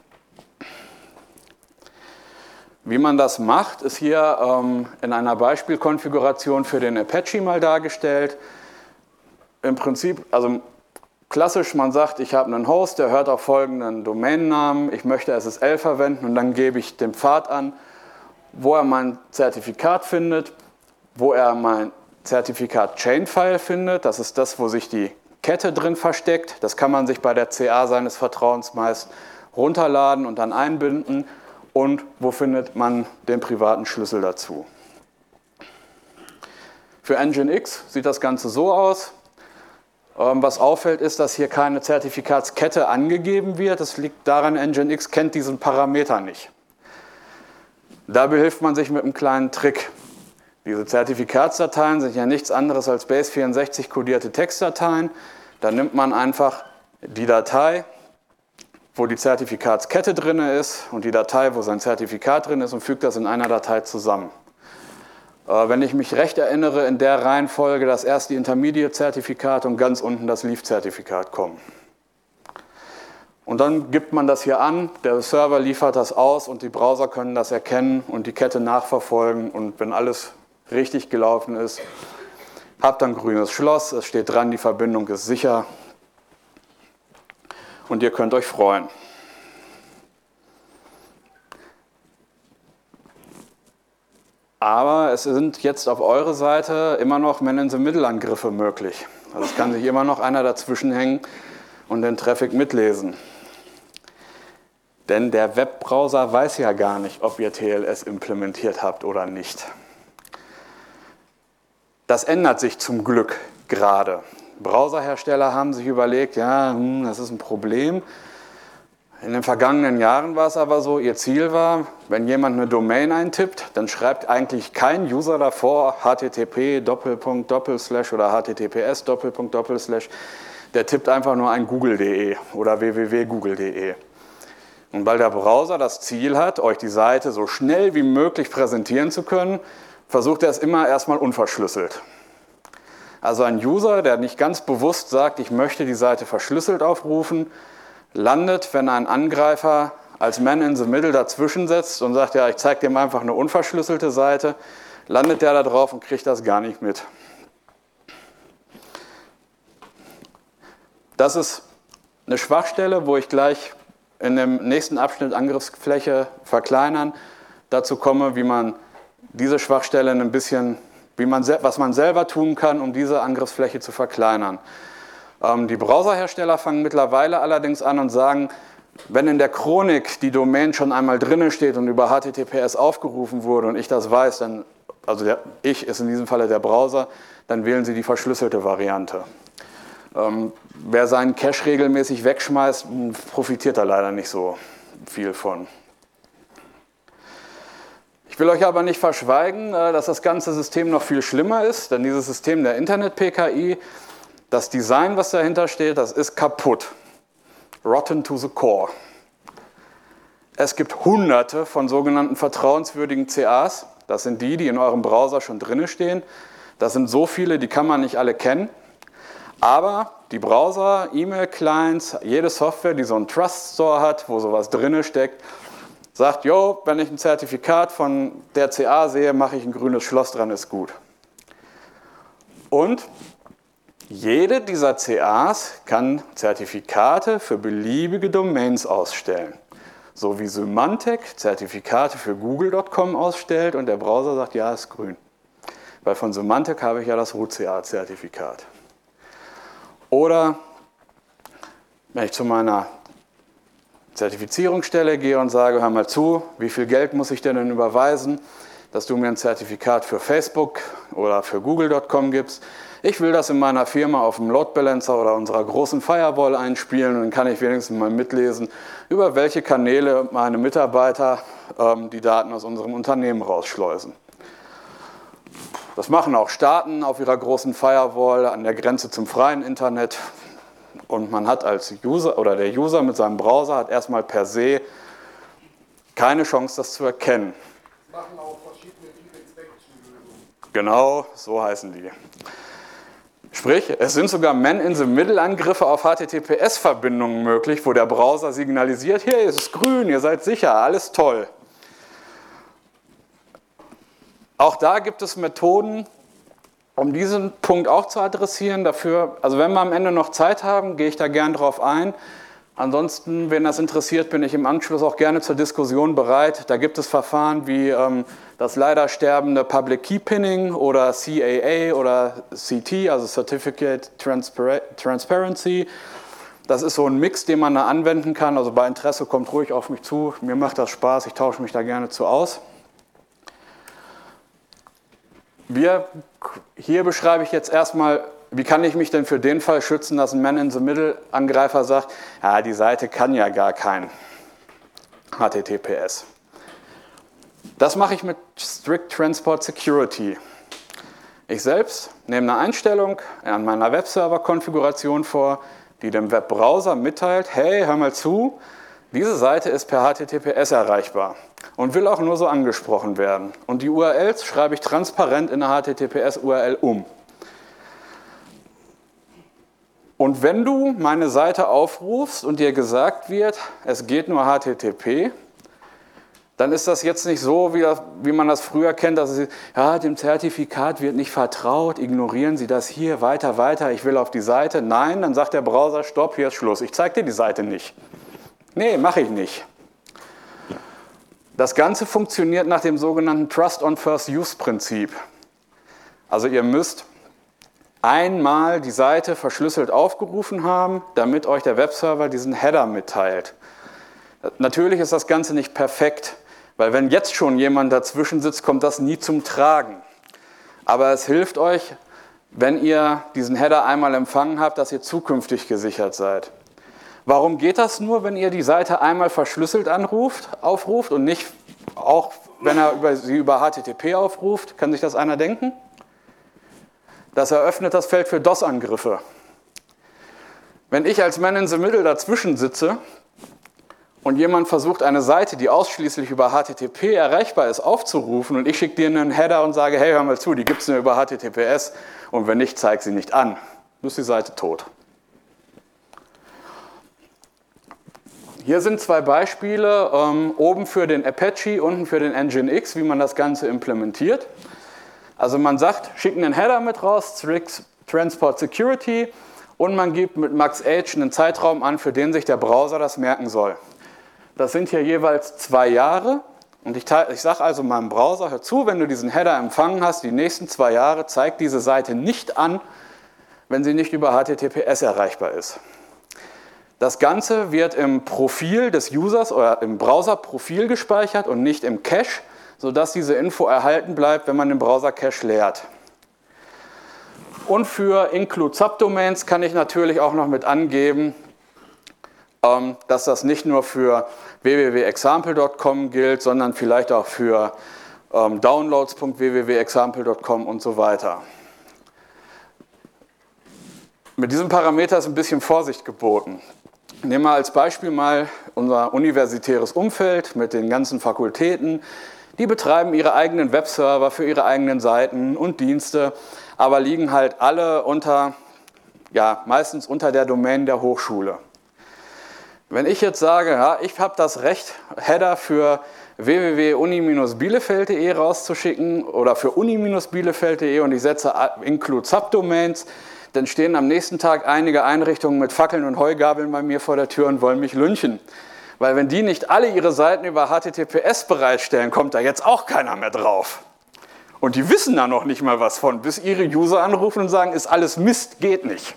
Speaker 2: Wie man das macht, ist hier in einer Beispielkonfiguration für den Apache mal dargestellt. Im Prinzip, also klassisch, man sagt, ich habe einen Host, der hört auf folgenden Domainnamen, ich möchte SSL verwenden und dann gebe ich den Pfad an, wo er mein Zertifikat findet, wo er mein Zertifikat-Chain-File findet, das ist das, wo sich die Kette drin versteckt, das kann man sich bei der CA seines Vertrauens meist runterladen und dann einbinden und wo findet man den privaten Schlüssel dazu. Für Nginx sieht das Ganze so aus. Was auffällt, ist, dass hier keine Zertifikatskette angegeben wird. Das liegt daran, Nginx kennt diesen Parameter nicht. Da behilft man sich mit einem kleinen Trick. Diese Zertifikatsdateien sind ja nichts anderes als Base64 kodierte Textdateien. Da nimmt man einfach die Datei, wo die Zertifikatskette drin ist und die Datei, wo sein Zertifikat drin ist und fügt das in einer Datei zusammen. Wenn ich mich recht erinnere, in der Reihenfolge, dass erst die Intermediate-Zertifikate und ganz unten das Leaf-Zertifikat kommen. Und dann gibt man das hier an, der Server liefert das aus und die Browser können das erkennen und die Kette nachverfolgen. Und wenn alles richtig gelaufen ist, habt dann grünes Schloss, es steht dran, die Verbindung ist sicher und ihr könnt euch freuen. Aber es sind jetzt auf eurer Seite immer noch Man-in-the-Middle-Angriffe möglich. Also es kann sich immer noch einer dazwischen hängen und den Traffic mitlesen. Denn der Webbrowser weiß ja gar nicht, ob ihr TLS implementiert habt oder nicht. Das ändert sich zum Glück gerade. Browserhersteller haben sich überlegt, ja, das ist ein Problem. In den vergangenen Jahren war es aber so, ihr Ziel war, wenn jemand eine Domain eintippt, dann schreibt eigentlich kein User davor http:// oder https://. Der tippt einfach nur ein google.de oder www.google.de. Und weil der Browser das Ziel hat, euch die Seite so schnell wie möglich präsentieren zu können, versucht er es immer erstmal unverschlüsselt. Also ein User, der nicht ganz bewusst sagt, ich möchte die Seite verschlüsselt aufrufen, landet, wenn ein Angreifer als Man-in-the-Middle dazwischen setzt und sagt, ja, ich zeige dem einfach eine unverschlüsselte Seite, landet der da drauf und kriegt das gar nicht mit. Das ist eine Schwachstelle, wo ich gleich in dem nächsten Abschnitt Angriffsfläche verkleinern dazu komme, wie man diese Schwachstelle ein bisschen, was man selber tun kann, um diese Angriffsfläche zu verkleinern. Die Browserhersteller fangen mittlerweile allerdings an und sagen, wenn in der Chronik die Domain schon einmal drinne steht und über HTTPS aufgerufen wurde und ich das weiß, dann, also ich ist in diesem Falle der Browser, dann wählen Sie die verschlüsselte Variante. Wer seinen Cache regelmäßig wegschmeißt, profitiert da leider nicht so viel von. Ich will euch aber nicht verschweigen, dass das ganze System noch viel schlimmer ist, denn dieses System der Internet-PKI, das Design, was dahinter steht, das ist kaputt. Rotten to the core. Es gibt hunderte von sogenannten vertrauenswürdigen CAs. Das sind die in eurem Browser schon drinne stehen. Das sind so viele, die kann man nicht alle kennen. Aber die Browser, E-Mail-Clients, jede Software, die so einen Trust Store hat, wo sowas drinne steckt, sagt, jo, wenn ich ein Zertifikat von der CA sehe, mache ich ein grünes Schloss dran, ist gut. Und jede dieser CAs kann Zertifikate für beliebige Domains ausstellen. So wie Symantec Zertifikate für google.com ausstellt und der Browser sagt, ja, ist grün. Weil von Symantec habe ich ja das root-CA-Zertifikat. Oder wenn ich zu meiner Zertifizierungsstelle gehe und sage, hör mal zu, wie viel Geld muss ich denn überweisen, dass du mir ein Zertifikat für Facebook oder für google.com gibst. Ich will das in meiner Firma auf dem Load Balancer oder unserer großen Firewall einspielen und dann kann ich wenigstens mal mitlesen, über welche Kanäle meine Mitarbeiter die Daten aus unserem Unternehmen rausschleusen. Das machen auch Staaten auf ihrer großen Firewall an der Grenze zum freien Internet. Und man hat als User oder der User mit seinem Browser hat erstmal per se keine Chance, das zu erkennen.
Speaker 3: Das machen auch verschiedene Deep-Inspection-Lösungen.
Speaker 2: Genau, so heißen die. Sprich, es sind sogar Man-in-the-Middle-Angriffe auf HTTPS-Verbindungen möglich, wo der Browser signalisiert, hier ist es grün, ihr seid sicher, alles toll. Auch da gibt es Methoden, um diesen Punkt auch zu adressieren. Dafür, also wenn wir am Ende noch Zeit haben, gehe ich da gern drauf ein. Ansonsten, wenn das interessiert, bin ich im Anschluss auch gerne zur Diskussion bereit. Da gibt es Verfahren wie das leider sterbende Public Key Pinning oder CAA oder CT, also Certificate Transparency. Das ist so ein Mix, den man da anwenden kann. Also bei Interesse kommt ruhig auf mich zu. Mir macht das Spaß, ich tausche mich da gerne zu aus. Hier beschreibe ich jetzt erstmal, wie kann ich mich denn für den Fall schützen, dass ein Man-in-the-Middle-Angreifer sagt, ja, die Seite kann ja gar kein HTTPS. Das mache ich mit Strict Transport Security. Ich selbst nehme eine Einstellung an meiner Webserver-Konfiguration vor, die dem Webbrowser mitteilt, hey, hör mal zu, diese Seite ist per HTTPS erreichbar und will auch nur so angesprochen werden. Und die URLs schreibe ich transparent in eine HTTPS-URL um. Und wenn du meine Seite aufrufst und dir gesagt wird, es geht nur HTTP, dann ist das jetzt nicht so, wie man das früher kennt, dass es, ja, dem Zertifikat wird nicht vertraut, ignorieren Sie das hier, weiter, ich will auf die Seite. Nein, dann sagt der Browser, stopp, hier ist Schluss, ich zeige dir die Seite nicht. Nee, mache ich nicht. Das Ganze funktioniert nach dem sogenannten Trust-on-First-Use-Prinzip. Also ihr müsst einmal die Seite verschlüsselt aufgerufen haben, damit euch der Webserver diesen Header mitteilt. Natürlich ist das Ganze nicht perfekt, weil wenn jetzt schon jemand dazwischen sitzt, kommt das nie zum Tragen. Aber es hilft euch, wenn ihr diesen Header einmal empfangen habt, dass ihr zukünftig gesichert seid. Warum geht das nur, wenn ihr die Seite einmal verschlüsselt aufruft und nicht auch, wenn er sie über HTTP aufruft? Kann sich das einer denken? Das eröffnet das Feld für DOS-Angriffe. Wenn ich als Man in the Middle dazwischen sitze und jemand versucht, eine Seite, die ausschließlich über HTTP erreichbar ist, aufzurufen und ich schicke dir einen Header und sage, hey, hör mal zu, die gibt es nur über HTTPS und wenn nicht, zeig sie nicht an, dann ist die Seite tot. Hier sind zwei Beispiele, oben für den Apache, unten für den Nginx, wie man das Ganze implementiert. Also man sagt, schickt einen Header mit raus, Transport Security, und man gibt mit MaxH einen Zeitraum an, für den sich der Browser das merken soll. Das sind hier jeweils 2 Jahre und ich sage also meinem Browser, hör zu, wenn du diesen Header empfangen hast, die nächsten 2 Jahre, zeigt diese Seite nicht an, wenn sie nicht über HTTPS erreichbar ist. Das Ganze wird im Profil des Users oder im Browser-Profil gespeichert und nicht im Cache, sodass diese Info erhalten bleibt, wenn man den Browser-Cache leert. Und für Include Subdomains kann ich natürlich auch noch mit angeben, dass das nicht nur für www.example.com gilt, sondern vielleicht auch für downloads.www.example.com und so weiter. Mit diesem Parameter ist ein bisschen Vorsicht geboten. Nehmen wir als Beispiel mal unser universitäres Umfeld mit den ganzen Fakultäten. Die betreiben ihre eigenen Webserver für ihre eigenen Seiten und Dienste, aber liegen halt alle meistens unter der Domain der Hochschule. Wenn ich jetzt sage, ja, ich habe das Recht, Header für www.uni-bielefeld.de rauszuschicken oder für uni-bielefeld.de und ich setze Include Subdomains, dann stehen am nächsten Tag einige Einrichtungen mit Fackeln und Heugabeln bei mir vor der Tür und wollen mich lynchen. Weil wenn die nicht alle ihre Seiten über HTTPS bereitstellen, kommt da jetzt auch keiner mehr drauf. Und die wissen da noch nicht mal was von, bis ihre User anrufen und sagen, ist alles Mist, geht nicht.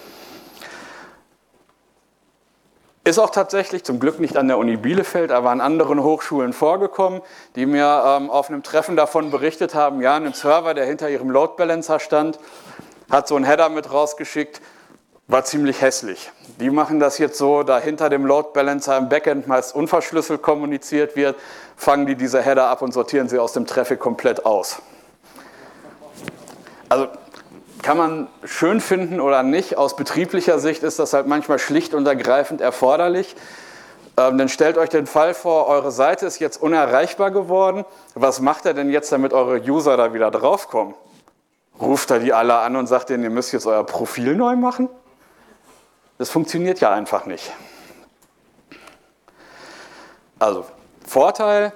Speaker 2: Ist auch tatsächlich zum Glück nicht an der Uni Bielefeld, aber an anderen Hochschulen vorgekommen, die mir auf einem Treffen davon berichtet haben, ja, ein Server, der hinter ihrem Load Balancer stand, hat so einen Header mit rausgeschickt, war ziemlich hässlich. Die machen das jetzt so, da hinter dem Load Balancer im Backend meist unverschlüsselt kommuniziert wird, fangen die diese Header ab und sortieren sie aus dem Traffic komplett aus. Also kann man schön finden oder nicht, aus betrieblicher Sicht ist das halt manchmal schlicht und ergreifend erforderlich. Dann stellt euch den Fall vor, eure Seite ist jetzt unerreichbar geworden. Was macht er denn jetzt, damit eure User da wieder draufkommen? Ruft er die alle an und sagt denen, ihr müsst jetzt euer Profil neu machen? Das funktioniert ja einfach nicht. Also, Vorteil,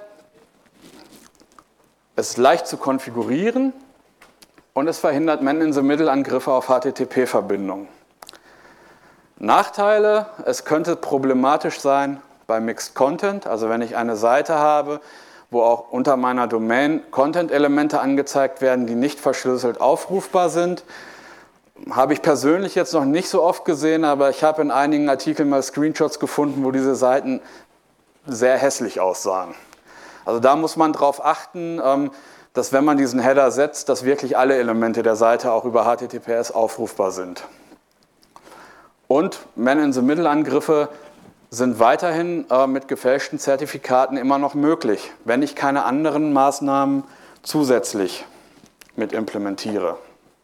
Speaker 2: es ist leicht zu konfigurieren und es verhindert Man-in-the-Middle-Angriffe auf HTTP-Verbindungen. Nachteile, es könnte problematisch sein bei Mixed Content, also wenn ich eine Seite habe, wo auch unter meiner Domain Content-Elemente angezeigt werden, die nicht verschlüsselt aufrufbar sind. Habe ich persönlich jetzt noch nicht so oft gesehen, aber ich habe in einigen Artikeln mal Screenshots gefunden, wo diese Seiten sehr hässlich aussahen. Also da muss man darauf achten, dass wenn man diesen Header setzt, dass wirklich alle Elemente der Seite auch über HTTPS aufrufbar sind. Und Man-in-the-Middle-Angriffe sind weiterhin mit gefälschten Zertifikaten immer noch möglich, wenn ich keine anderen Maßnahmen zusätzlich mit implementiere.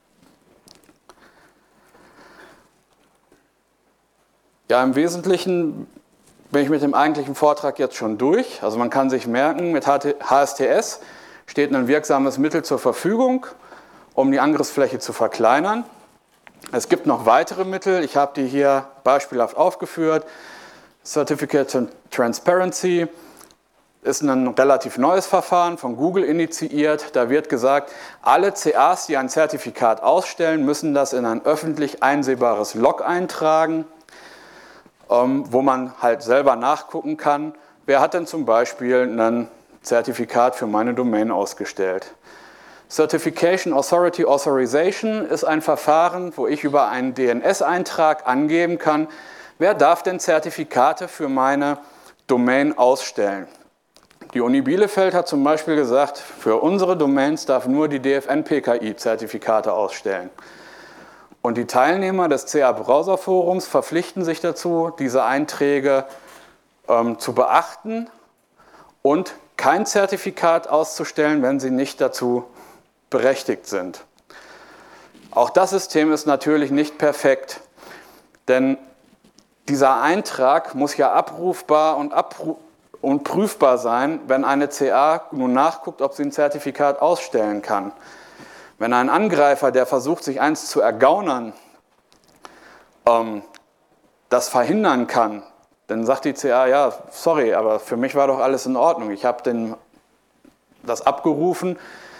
Speaker 2: Ja, im Wesentlichen bin ich mit dem eigentlichen Vortrag jetzt schon durch. Also man kann sich merken, mit HSTS steht ein wirksames Mittel zur Verfügung, um die Angriffsfläche zu verkleinern. Es gibt noch weitere Mittel, ich habe die hier beispielhaft aufgeführt. Certificate Transparency ist ein relativ neues Verfahren, von Google initiiert. Da wird gesagt, alle CAs, die ein Zertifikat ausstellen, müssen das in ein öffentlich einsehbares Log eintragen, wo man halt selber nachgucken kann, wer hat denn zum Beispiel ein Zertifikat für meine Domain ausgestellt. Certification Authority Authorization ist ein Verfahren, wo ich über einen DNS-Eintrag angeben kann, wer darf denn Zertifikate für meine Domain ausstellen. Die Uni Bielefeld hat zum Beispiel gesagt, für unsere Domains darf nur die DFN-PKI Zertifikate ausstellen. Und die Teilnehmer des CA-Browser-Forums verpflichten sich dazu, diese Einträge zu beachten und kein Zertifikat auszustellen, wenn sie nicht dazu berechtigt sind. Auch das System ist natürlich nicht perfekt, denn dieser Eintrag muss ja abrufbar und prüfbar sein, wenn eine CA nun nachguckt, ob sie ein Zertifikat ausstellen kann. Wenn ein Angreifer, der versucht, sich eins zu ergaunern, das verhindern kann, dann sagt die CA, ja, sorry, aber für mich war doch alles in Ordnung. Ich habe das abgerufen,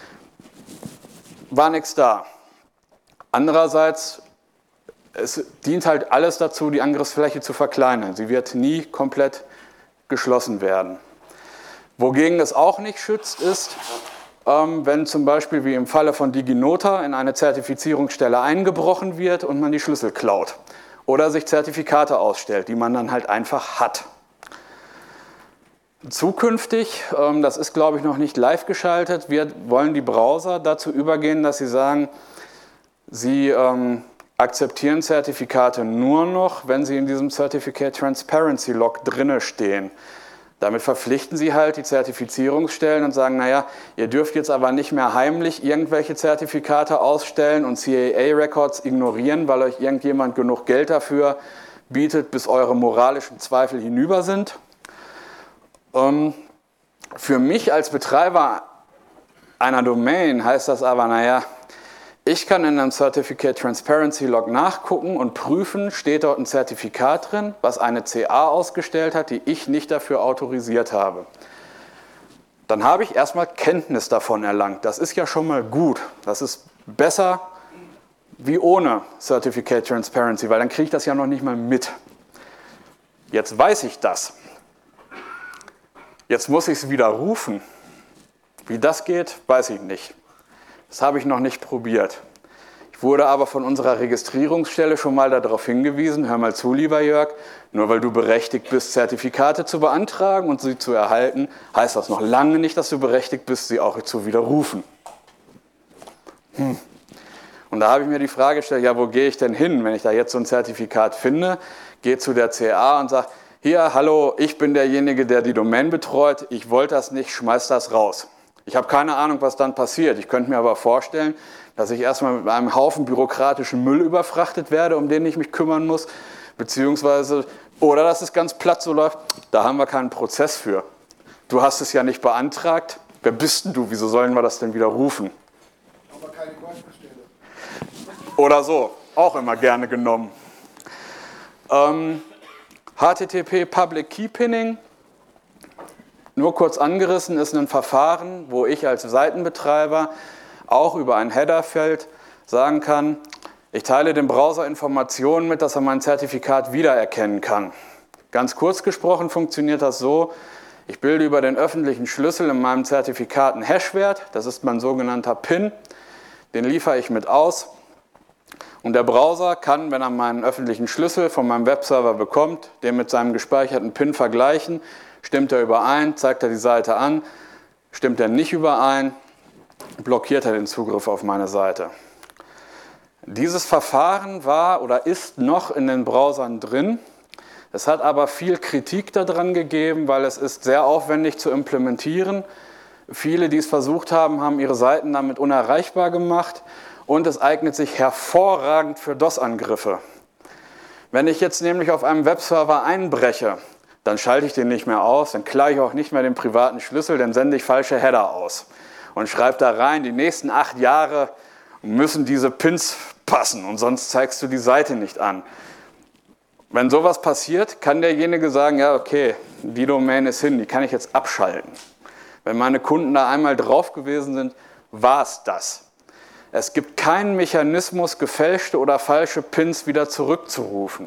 Speaker 2: war nichts da. Andererseits, es dient halt alles dazu, die Angriffsfläche zu verkleinern. Sie wird nie komplett geschlossen werden. Wogegen es auch nicht schützt, ist, wenn zum Beispiel wie im Falle von DigiNota in eine Zertifizierungsstelle eingebrochen wird und man die Schlüssel klaut oder sich Zertifikate ausstellt, die man dann halt einfach hat. Zukünftig, das ist glaube ich noch nicht live geschaltet, wollen die Browser dazu übergehen, dass sie sagen, sie akzeptieren Zertifikate nur noch, wenn sie in diesem Certificate Transparency Log drinne stehen. Damit verpflichten sie halt die Zertifizierungsstellen und sagen, naja, ihr dürft jetzt aber nicht mehr heimlich irgendwelche Zertifikate ausstellen und CAA-Records ignorieren, weil euch irgendjemand genug Geld dafür bietet, bis eure moralischen Zweifel hinüber sind. Für mich als Betreiber einer Domain heißt das aber, naja, ich kann in einem Certificate Transparency Log nachgucken und prüfen, steht dort ein Zertifikat drin, was eine CA ausgestellt hat, die ich nicht dafür autorisiert habe. Dann habe ich erstmal Kenntnis davon erlangt. Das ist ja schon mal gut. Das ist besser wie ohne Certificate Transparency, weil dann kriege ich das ja noch nicht mal mit. Jetzt weiß ich das. Jetzt muss ich es widerrufen. Wie das geht, weiß ich nicht. Das habe ich noch nicht probiert. Ich wurde aber von unserer Registrierungsstelle schon mal darauf hingewiesen, hör mal zu, lieber Jörg, nur weil du berechtigt bist, Zertifikate zu beantragen und sie zu erhalten, heißt das noch lange nicht, dass du berechtigt bist, sie auch zu widerrufen. Und da habe ich mir die Frage gestellt, ja, wo gehe ich denn hin, wenn ich da jetzt so ein Zertifikat finde, gehe zu der CA und sage, hier, hallo, ich bin derjenige, der die Domain betreut, ich wollte das nicht, schmeiß das raus. Ich habe keine Ahnung, was dann passiert. Ich könnte mir aber vorstellen, dass ich erstmal mit einem Haufen bürokratischen Müll überfrachtet werde, um den ich mich kümmern muss, beziehungsweise, oder dass es ganz platt so läuft, da haben wir keinen Prozess für. Du hast es ja nicht beantragt, wer bist denn du, wieso sollen wir das denn widerrufen?
Speaker 3: Aber keine Kostenstelle.
Speaker 2: Oder so, auch immer gerne genommen. HTTP Public Key Pinning. Nur kurz angerissen, ist ein Verfahren, wo ich als Seitenbetreiber auch über ein Headerfeld sagen kann, ich teile dem Browser Informationen mit, dass er mein Zertifikat wiedererkennen kann. Ganz kurz gesprochen funktioniert das so, ich bilde über den öffentlichen Schlüssel in meinem Zertifikat einen Hashwert, das ist mein sogenannter PIN, den liefere ich mit aus. Und der Browser kann, wenn er meinen öffentlichen Schlüssel von meinem Webserver bekommt, den mit seinem gespeicherten PIN vergleichen. Stimmt er überein, zeigt er die Seite an. Stimmt er nicht überein, blockiert er den Zugriff auf meine Seite. Dieses Verfahren war oder ist noch in den Browsern drin. Es hat aber viel Kritik daran gegeben, weil es ist sehr aufwendig zu implementieren. Viele, die es versucht haben, haben ihre Seiten damit unerreichbar gemacht und es eignet sich hervorragend für DOS-Angriffe. Wenn ich jetzt nämlich auf einem Webserver einbreche, dann schalte ich den nicht mehr aus, dann klaue ich auch nicht mehr den privaten Schlüssel, dann sende ich falsche Header aus und schreibe da rein, die nächsten 8 Jahre müssen diese Pins passen und sonst zeigst du die Seite nicht an. Wenn sowas passiert, kann derjenige sagen, ja okay, die Domain ist hin, die kann ich jetzt abschalten. Wenn meine Kunden da einmal drauf gewesen sind, war es das. Es gibt keinen Mechanismus, gefälschte oder falsche Pins wieder zurückzurufen.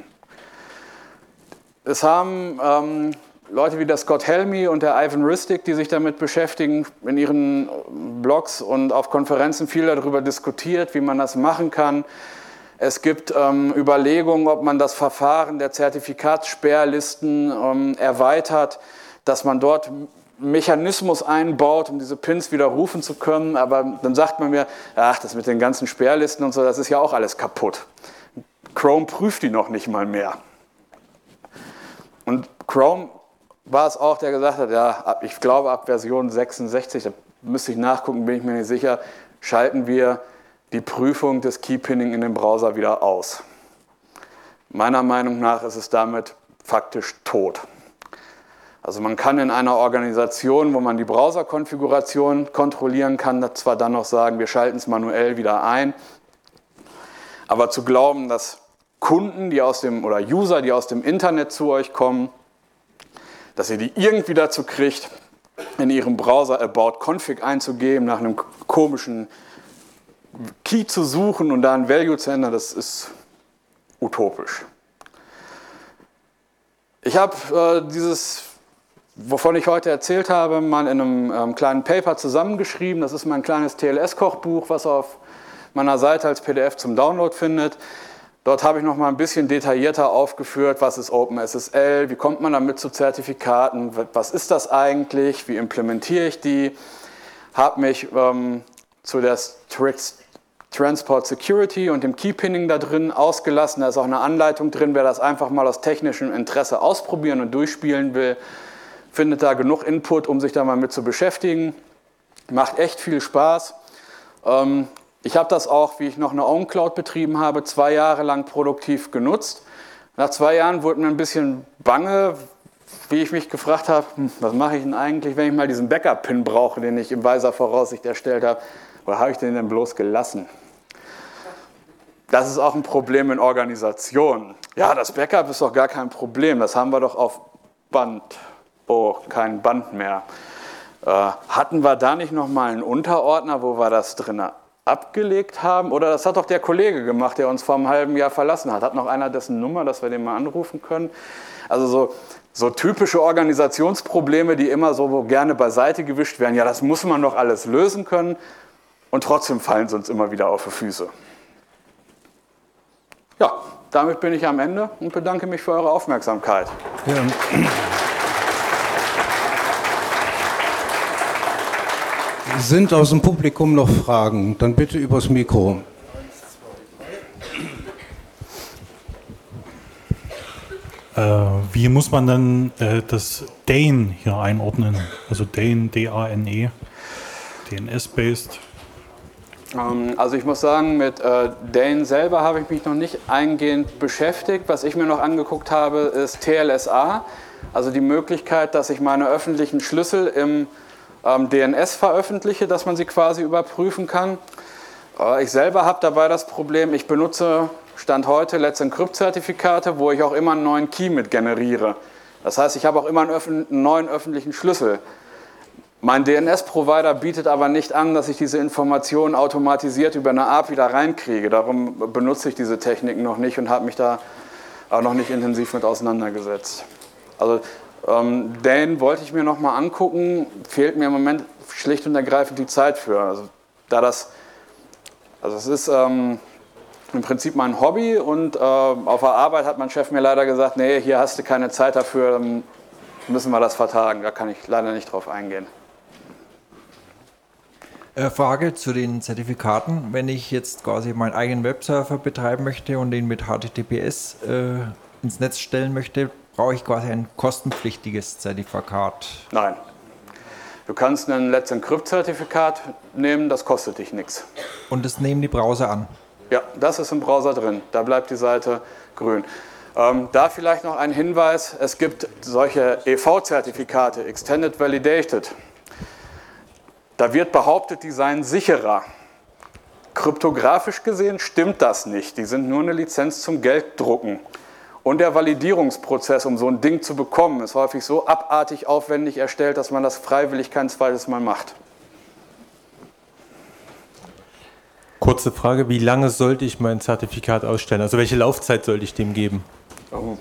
Speaker 2: Es haben Leute wie der Scott Helmy und der Ivan Ristic, die sich damit beschäftigen, in ihren Blogs und auf Konferenzen viel darüber diskutiert, wie man das machen kann. Es gibt Überlegungen, ob man das Verfahren der Zertifikatssperrlisten erweitert, dass man dort einen Mechanismus einbaut, um diese Pins widerrufen zu können. Aber dann sagt man mir, ach, das mit den ganzen Sperrlisten und so, das ist ja auch alles kaputt. Chrome prüft die noch nicht mal mehr. Und Chrome war es auch, der gesagt hat, ja, ich glaube ab Version 66, da müsste ich nachgucken, bin ich mir nicht sicher, schalten wir die Prüfung des Keypinning in dem Browser wieder aus. Meiner Meinung nach ist es damit faktisch tot. Also man kann in einer Organisation, wo man die Browserkonfiguration kontrollieren kann, zwar dann noch sagen, wir schalten es manuell wieder ein, aber zu glauben, dass Kunden, oder User, die aus dem Internet zu euch kommen, dass ihr die irgendwie dazu kriegt, in ihrem Browser About Config einzugeben, nach einem komischen Key zu suchen und da ein Value zu ändern, das ist utopisch. Ich habe dieses, wovon ich heute erzählt habe, mal in einem kleinen Paper zusammengeschrieben. Das ist mein kleines TLS-Kochbuch, was ihr auf meiner Seite als PDF zum Download findet. Dort habe ich noch mal ein bisschen detaillierter aufgeführt, was ist OpenSSL, wie kommt man damit zu Zertifikaten, was ist das eigentlich, wie implementiere ich die. Habe mich zu der Transport Security und dem Keypinning da drin ausgelassen. Da ist auch eine Anleitung drin, wer das einfach mal aus technischem Interesse ausprobieren und durchspielen will, findet da genug Input, um sich da mal mit zu beschäftigen. Macht echt viel Spaß. Ich habe das auch, wie ich noch eine OwnCloud betrieben habe, 2 Jahre lang produktiv genutzt. Nach 2 Jahren wurde mir ein bisschen bange, wie ich mich gefragt habe, was mache ich denn eigentlich, wenn ich mal diesen Backup-Pin brauche, den ich in weiser Voraussicht erstellt habe. Wo habe ich den denn bloß gelassen? Das ist auch ein Problem in Organisationen. Ja, das Backup ist doch gar kein Problem, das haben wir doch auf Band. Oh, kein Band mehr. Hatten wir da nicht nochmal einen Unterordner, wo wir das drin abgelegt haben? Oder das hat doch der Kollege gemacht, der uns vor einem halben Jahr verlassen hat. Hat noch einer dessen Nummer, dass wir den mal anrufen können? Also so typische Organisationsprobleme, die immer so gerne beiseite gewischt werden. Ja, das muss man doch alles lösen können. Und trotzdem fallen sie uns immer wieder auf die Füße. Ja, damit bin ich am Ende und bedanke mich für eure Aufmerksamkeit.
Speaker 1: Ja. Sind aus dem Publikum noch Fragen? Dann bitte übers Mikro.
Speaker 4: Wie muss man dann das DANE hier einordnen? Also DANE, D-A-N-E, DNS-based.
Speaker 2: Also ich muss sagen, mit DANE selber habe ich mich noch nicht eingehend beschäftigt. Was ich mir noch angeguckt habe, ist TLSA, also die Möglichkeit, dass ich meine öffentlichen Schlüssel im DNS veröffentliche, dass man sie quasi überprüfen kann. Ich selber habe dabei das Problem, ich benutze Stand heute Let's Encrypt-Zertifikate, wo ich auch immer einen neuen Key mit generiere. Das heißt, ich habe auch immer einen neuen öffentlichen Schlüssel. Mein DNS-Provider bietet aber nicht an, dass ich diese Informationen automatisiert über eine API da reinkriege. Darum benutze ich diese Techniken noch nicht und habe mich da auch noch nicht intensiv mit auseinandergesetzt. Also DANE wollte ich mir noch mal angucken, fehlt mir im Moment schlicht und ergreifend die Zeit für. Also es ist im Prinzip mein Hobby und auf der Arbeit hat mein Chef mir leider gesagt, nee, hier hast du keine Zeit dafür, dann müssen wir das vertagen. Da kann ich leider nicht drauf eingehen.
Speaker 5: Frage zu den Zertifikaten. Wenn ich jetzt quasi meinen eigenen Webserver betreiben möchte und den mit HTTPS ins Netz stellen möchte, brauche ich quasi ein kostenpflichtiges Zertifikat?
Speaker 2: Nein. Du kannst ein Let's Encrypt-Zertifikat nehmen, das kostet dich nichts.
Speaker 5: Und das nehmen die Browser an?
Speaker 2: Ja, das ist im Browser drin. Da bleibt die Seite grün. Da vielleicht noch ein Hinweis, es gibt solche EV-Zertifikate, Extended Validated. Da wird behauptet, die seien sicherer. Kryptografisch gesehen stimmt das nicht. Die sind nur eine Lizenz zum Gelddrucken. Und der Validierungsprozess, um so ein Ding zu bekommen, ist häufig so abartig aufwendig erstellt, dass man das freiwillig kein zweites Mal macht.
Speaker 6: Kurze Frage, wie lange sollte ich mein Zertifikat ausstellen? Also welche Laufzeit sollte ich dem geben?
Speaker 2: Oh.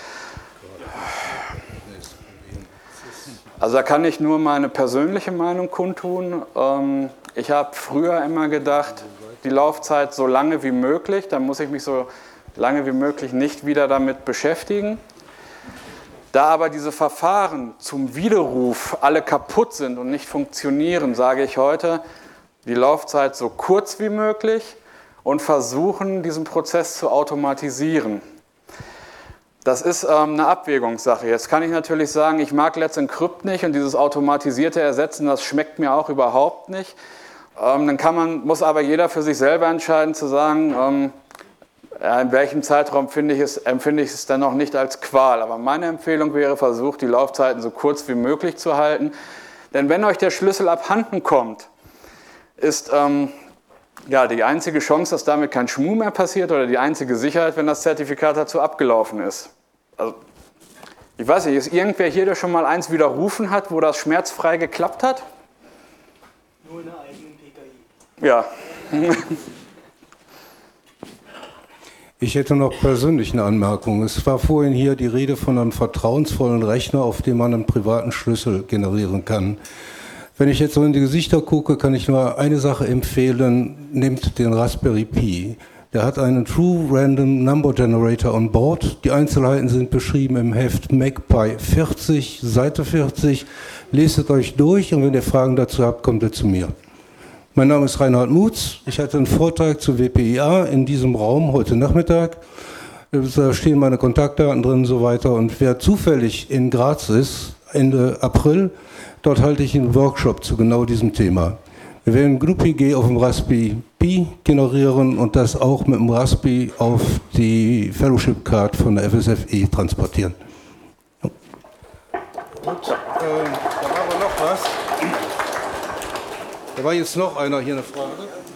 Speaker 2: Also da kann ich nur meine persönliche Meinung kundtun. Ich habe früher immer gedacht, die Laufzeit so lange wie möglich, dann muss ich mich so lange wie möglich nicht wieder damit beschäftigen. Da aber diese Verfahren zum Widerruf alle kaputt sind und nicht funktionieren, sage ich heute, die Laufzeit so kurz wie möglich und versuchen, diesen Prozess zu automatisieren. Das ist eine Abwägungssache. Jetzt kann ich natürlich sagen, ich mag Let's Encrypt nicht und dieses automatisierte Ersetzen, das schmeckt mir auch überhaupt nicht. Dann muss aber jeder für sich selber entscheiden, zu sagen, in welchem Zeitraum empfinde ich es dann noch nicht als Qual. Aber meine Empfehlung wäre, versucht, die Laufzeiten so kurz wie möglich zu halten. Denn wenn euch der Schlüssel abhanden kommt, ist die einzige Chance, dass damit kein Schmuh mehr passiert oder die einzige Sicherheit, wenn das Zertifikat dazu abgelaufen ist. Also, ich weiß nicht, ist irgendwer hier, der schon mal eins widerrufen hat, wo das schmerzfrei geklappt hat?
Speaker 7: Nur in der eigenen PKI.
Speaker 2: Ja.
Speaker 1: Ich hätte noch persönlich eine Anmerkung. Es war vorhin hier die Rede von einem vertrauensvollen Rechner, auf dem man einen privaten Schlüssel generieren kann. Wenn ich jetzt so in die Gesichter gucke, kann ich nur eine Sache empfehlen, nehmt den Raspberry Pi. Der hat einen True Random Number Generator on board. Die Einzelheiten sind beschrieben im Heft MacPy 40, Seite 40. Lest es euch durch und wenn ihr Fragen dazu habt, kommt ihr zu mir. Mein Name ist Reinhard Mutz. Ich hatte einen Vortrag zu WPIA in diesem Raum heute Nachmittag. Da stehen meine Kontaktdaten drin und so weiter. Und wer zufällig in Graz ist, Ende April, dort halte ich einen Workshop zu genau diesem Thema. Wir werden GNU-PG auf dem Raspberry Pi generieren und das auch mit dem Raspberry auf die Fellowship Card von der FSFE transportieren. Gut, da haben wir noch was. Da war jetzt noch einer hier eine Frage.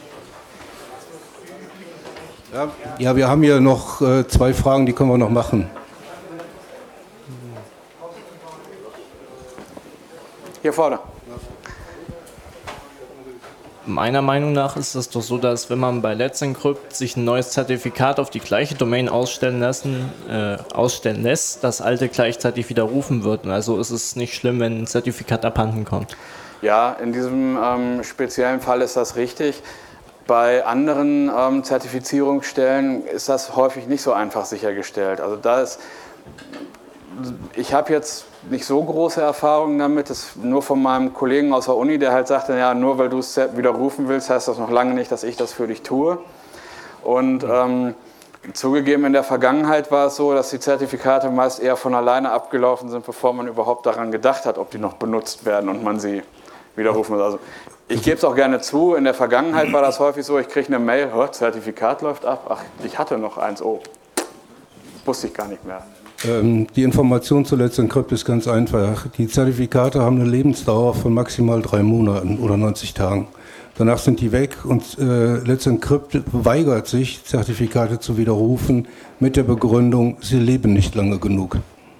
Speaker 1: Ja, wir haben hier noch 2 Fragen, die können wir noch machen.
Speaker 2: Hier vorne.
Speaker 8: Meiner Meinung nach ist es doch so, dass wenn man bei Let's Encrypt sich ein neues Zertifikat auf die gleiche Domain ausstellen lässt, das alte gleichzeitig widerrufen wird. Also ist es nicht schlimm, wenn ein Zertifikat abhanden kommt.
Speaker 2: Ja, in diesem speziellen Fall ist das richtig. Bei anderen Zertifizierungsstellen ist das häufig nicht so einfach sichergestellt. Also ich habe jetzt nicht so große Erfahrungen damit, das nur von meinem Kollegen aus der Uni, der halt sagte, ja, nur weil du es widerrufen willst, heißt das noch lange nicht, dass ich das für dich tue. Und zugegeben, in der Vergangenheit war es so, dass die Zertifikate meist eher von alleine abgelaufen sind, bevor man überhaupt daran gedacht hat, ob die noch benutzt werden und man sie widerrufen muss. Also ich gebe es auch gerne zu, in der Vergangenheit war das häufig so, ich kriege eine Mail, Zertifikat läuft ab, ach, ich hatte noch eins, oh, wusste ich gar nicht mehr.
Speaker 1: Die Information zu Let's Encrypt ist ganz einfach. Die Zertifikate haben eine Lebensdauer von maximal 3 Monaten oder 90 Tagen. Danach sind die weg und Let's Encrypt weigert sich, Zertifikate zu widerrufen mit der Begründung, sie leben nicht lange genug.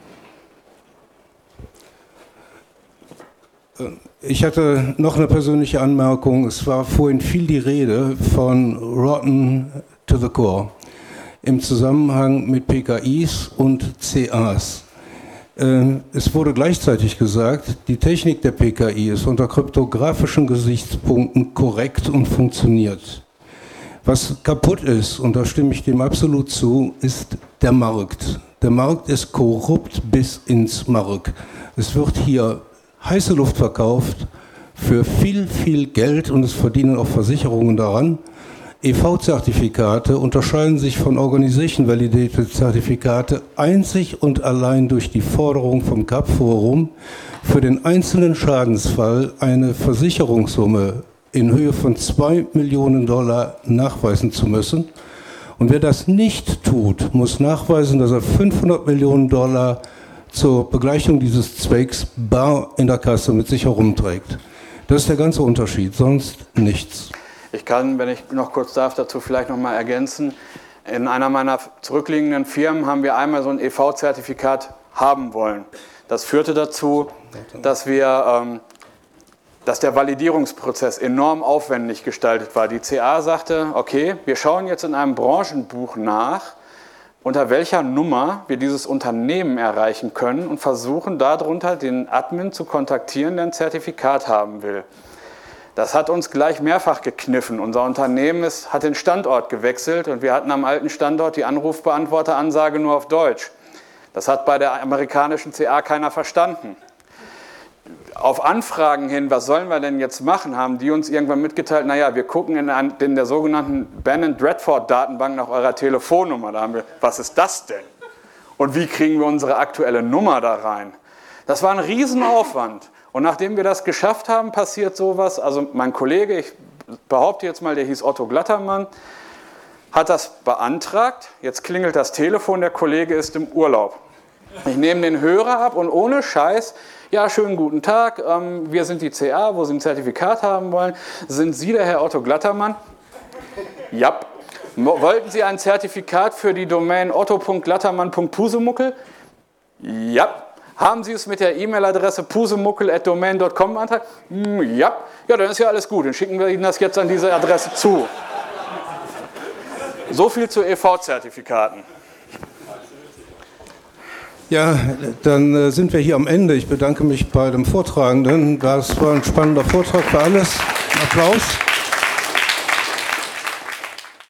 Speaker 1: Ich hatte noch eine persönliche Anmerkung. Es war vorhin viel die Rede von Rotten to the Core im Zusammenhang mit PKIs und CAs. Es wurde gleichzeitig gesagt, die Technik der PKI ist unter kryptografischen Gesichtspunkten korrekt und funktioniert. Was kaputt ist, und da stimme ich dem absolut zu, ist der Markt. Der Markt ist korrupt bis ins Mark. Es wird hier heiße Luft verkauft für viel, viel Geld und es verdienen auch Versicherungen daran. EV-Zertifikate unterscheiden sich von Organization Validated Zertifikate einzig und allein durch die Forderung vom CAP-Forum, für den einzelnen Schadensfall eine Versicherungssumme in Höhe von $2 Millionen nachweisen zu müssen. Und wer das nicht tut, muss nachweisen, dass er $500 Millionen zur Begleichung dieses Zwecks bar in der Kasse mit sich herumträgt. Das ist der ganze Unterschied, sonst nichts.
Speaker 2: Ich kann, wenn ich noch kurz darf, dazu vielleicht noch mal ergänzen. In einer meiner zurückliegenden Firmen haben wir einmal so ein EV-Zertifikat haben wollen. Das führte dazu, dass der Validierungsprozess enorm aufwendig gestaltet war. Die CA sagte, okay, wir schauen jetzt in einem Branchenbuch nach, unter welcher Nummer wir dieses Unternehmen erreichen können und versuchen darunter den Admin zu kontaktieren, der ein Zertifikat haben will. Das hat uns gleich mehrfach gekniffen. Unser Unternehmen hat den Standort gewechselt und wir hatten am alten Standort die Anrufbeantworteransage nur auf Deutsch. Das hat bei der amerikanischen CA keiner verstanden. Auf Anfragen hin, was sollen wir denn jetzt machen, haben die uns irgendwann mitgeteilt, naja, wir gucken in der sogenannten Bannon-Dredford-Datenbank nach eurer Telefonnummer. Da haben wir, was ist das denn? Und wie kriegen wir unsere aktuelle Nummer da rein? Das war ein Riesenaufwand. Und nachdem wir das geschafft haben, passiert sowas. Also mein Kollege, ich behaupte jetzt mal, der hieß Otto Glattermann, hat das beantragt. Jetzt klingelt das Telefon, der Kollege ist im Urlaub. Ich nehme den Hörer ab und ohne Scheiß, ja, schönen guten Tag, wir sind die CA, wo Sie ein Zertifikat haben wollen. Sind Sie der Herr Otto Glattermann? Ja. Wollten Sie ein Zertifikat für die Domain otto.glattermann.pusemuckel? Ja. Haben Sie es mit der E-Mail-Adresse pusemuckel@domain.com beantragt? Ja. Ja, dann ist ja alles gut. Dann schicken wir Ihnen das jetzt an diese Adresse zu. So viel zu EV-Zertifikaten.
Speaker 1: Ja, dann sind wir hier am Ende. Ich bedanke mich bei dem Vortragenden. Das war ein spannender Vortrag für alles. Applaus.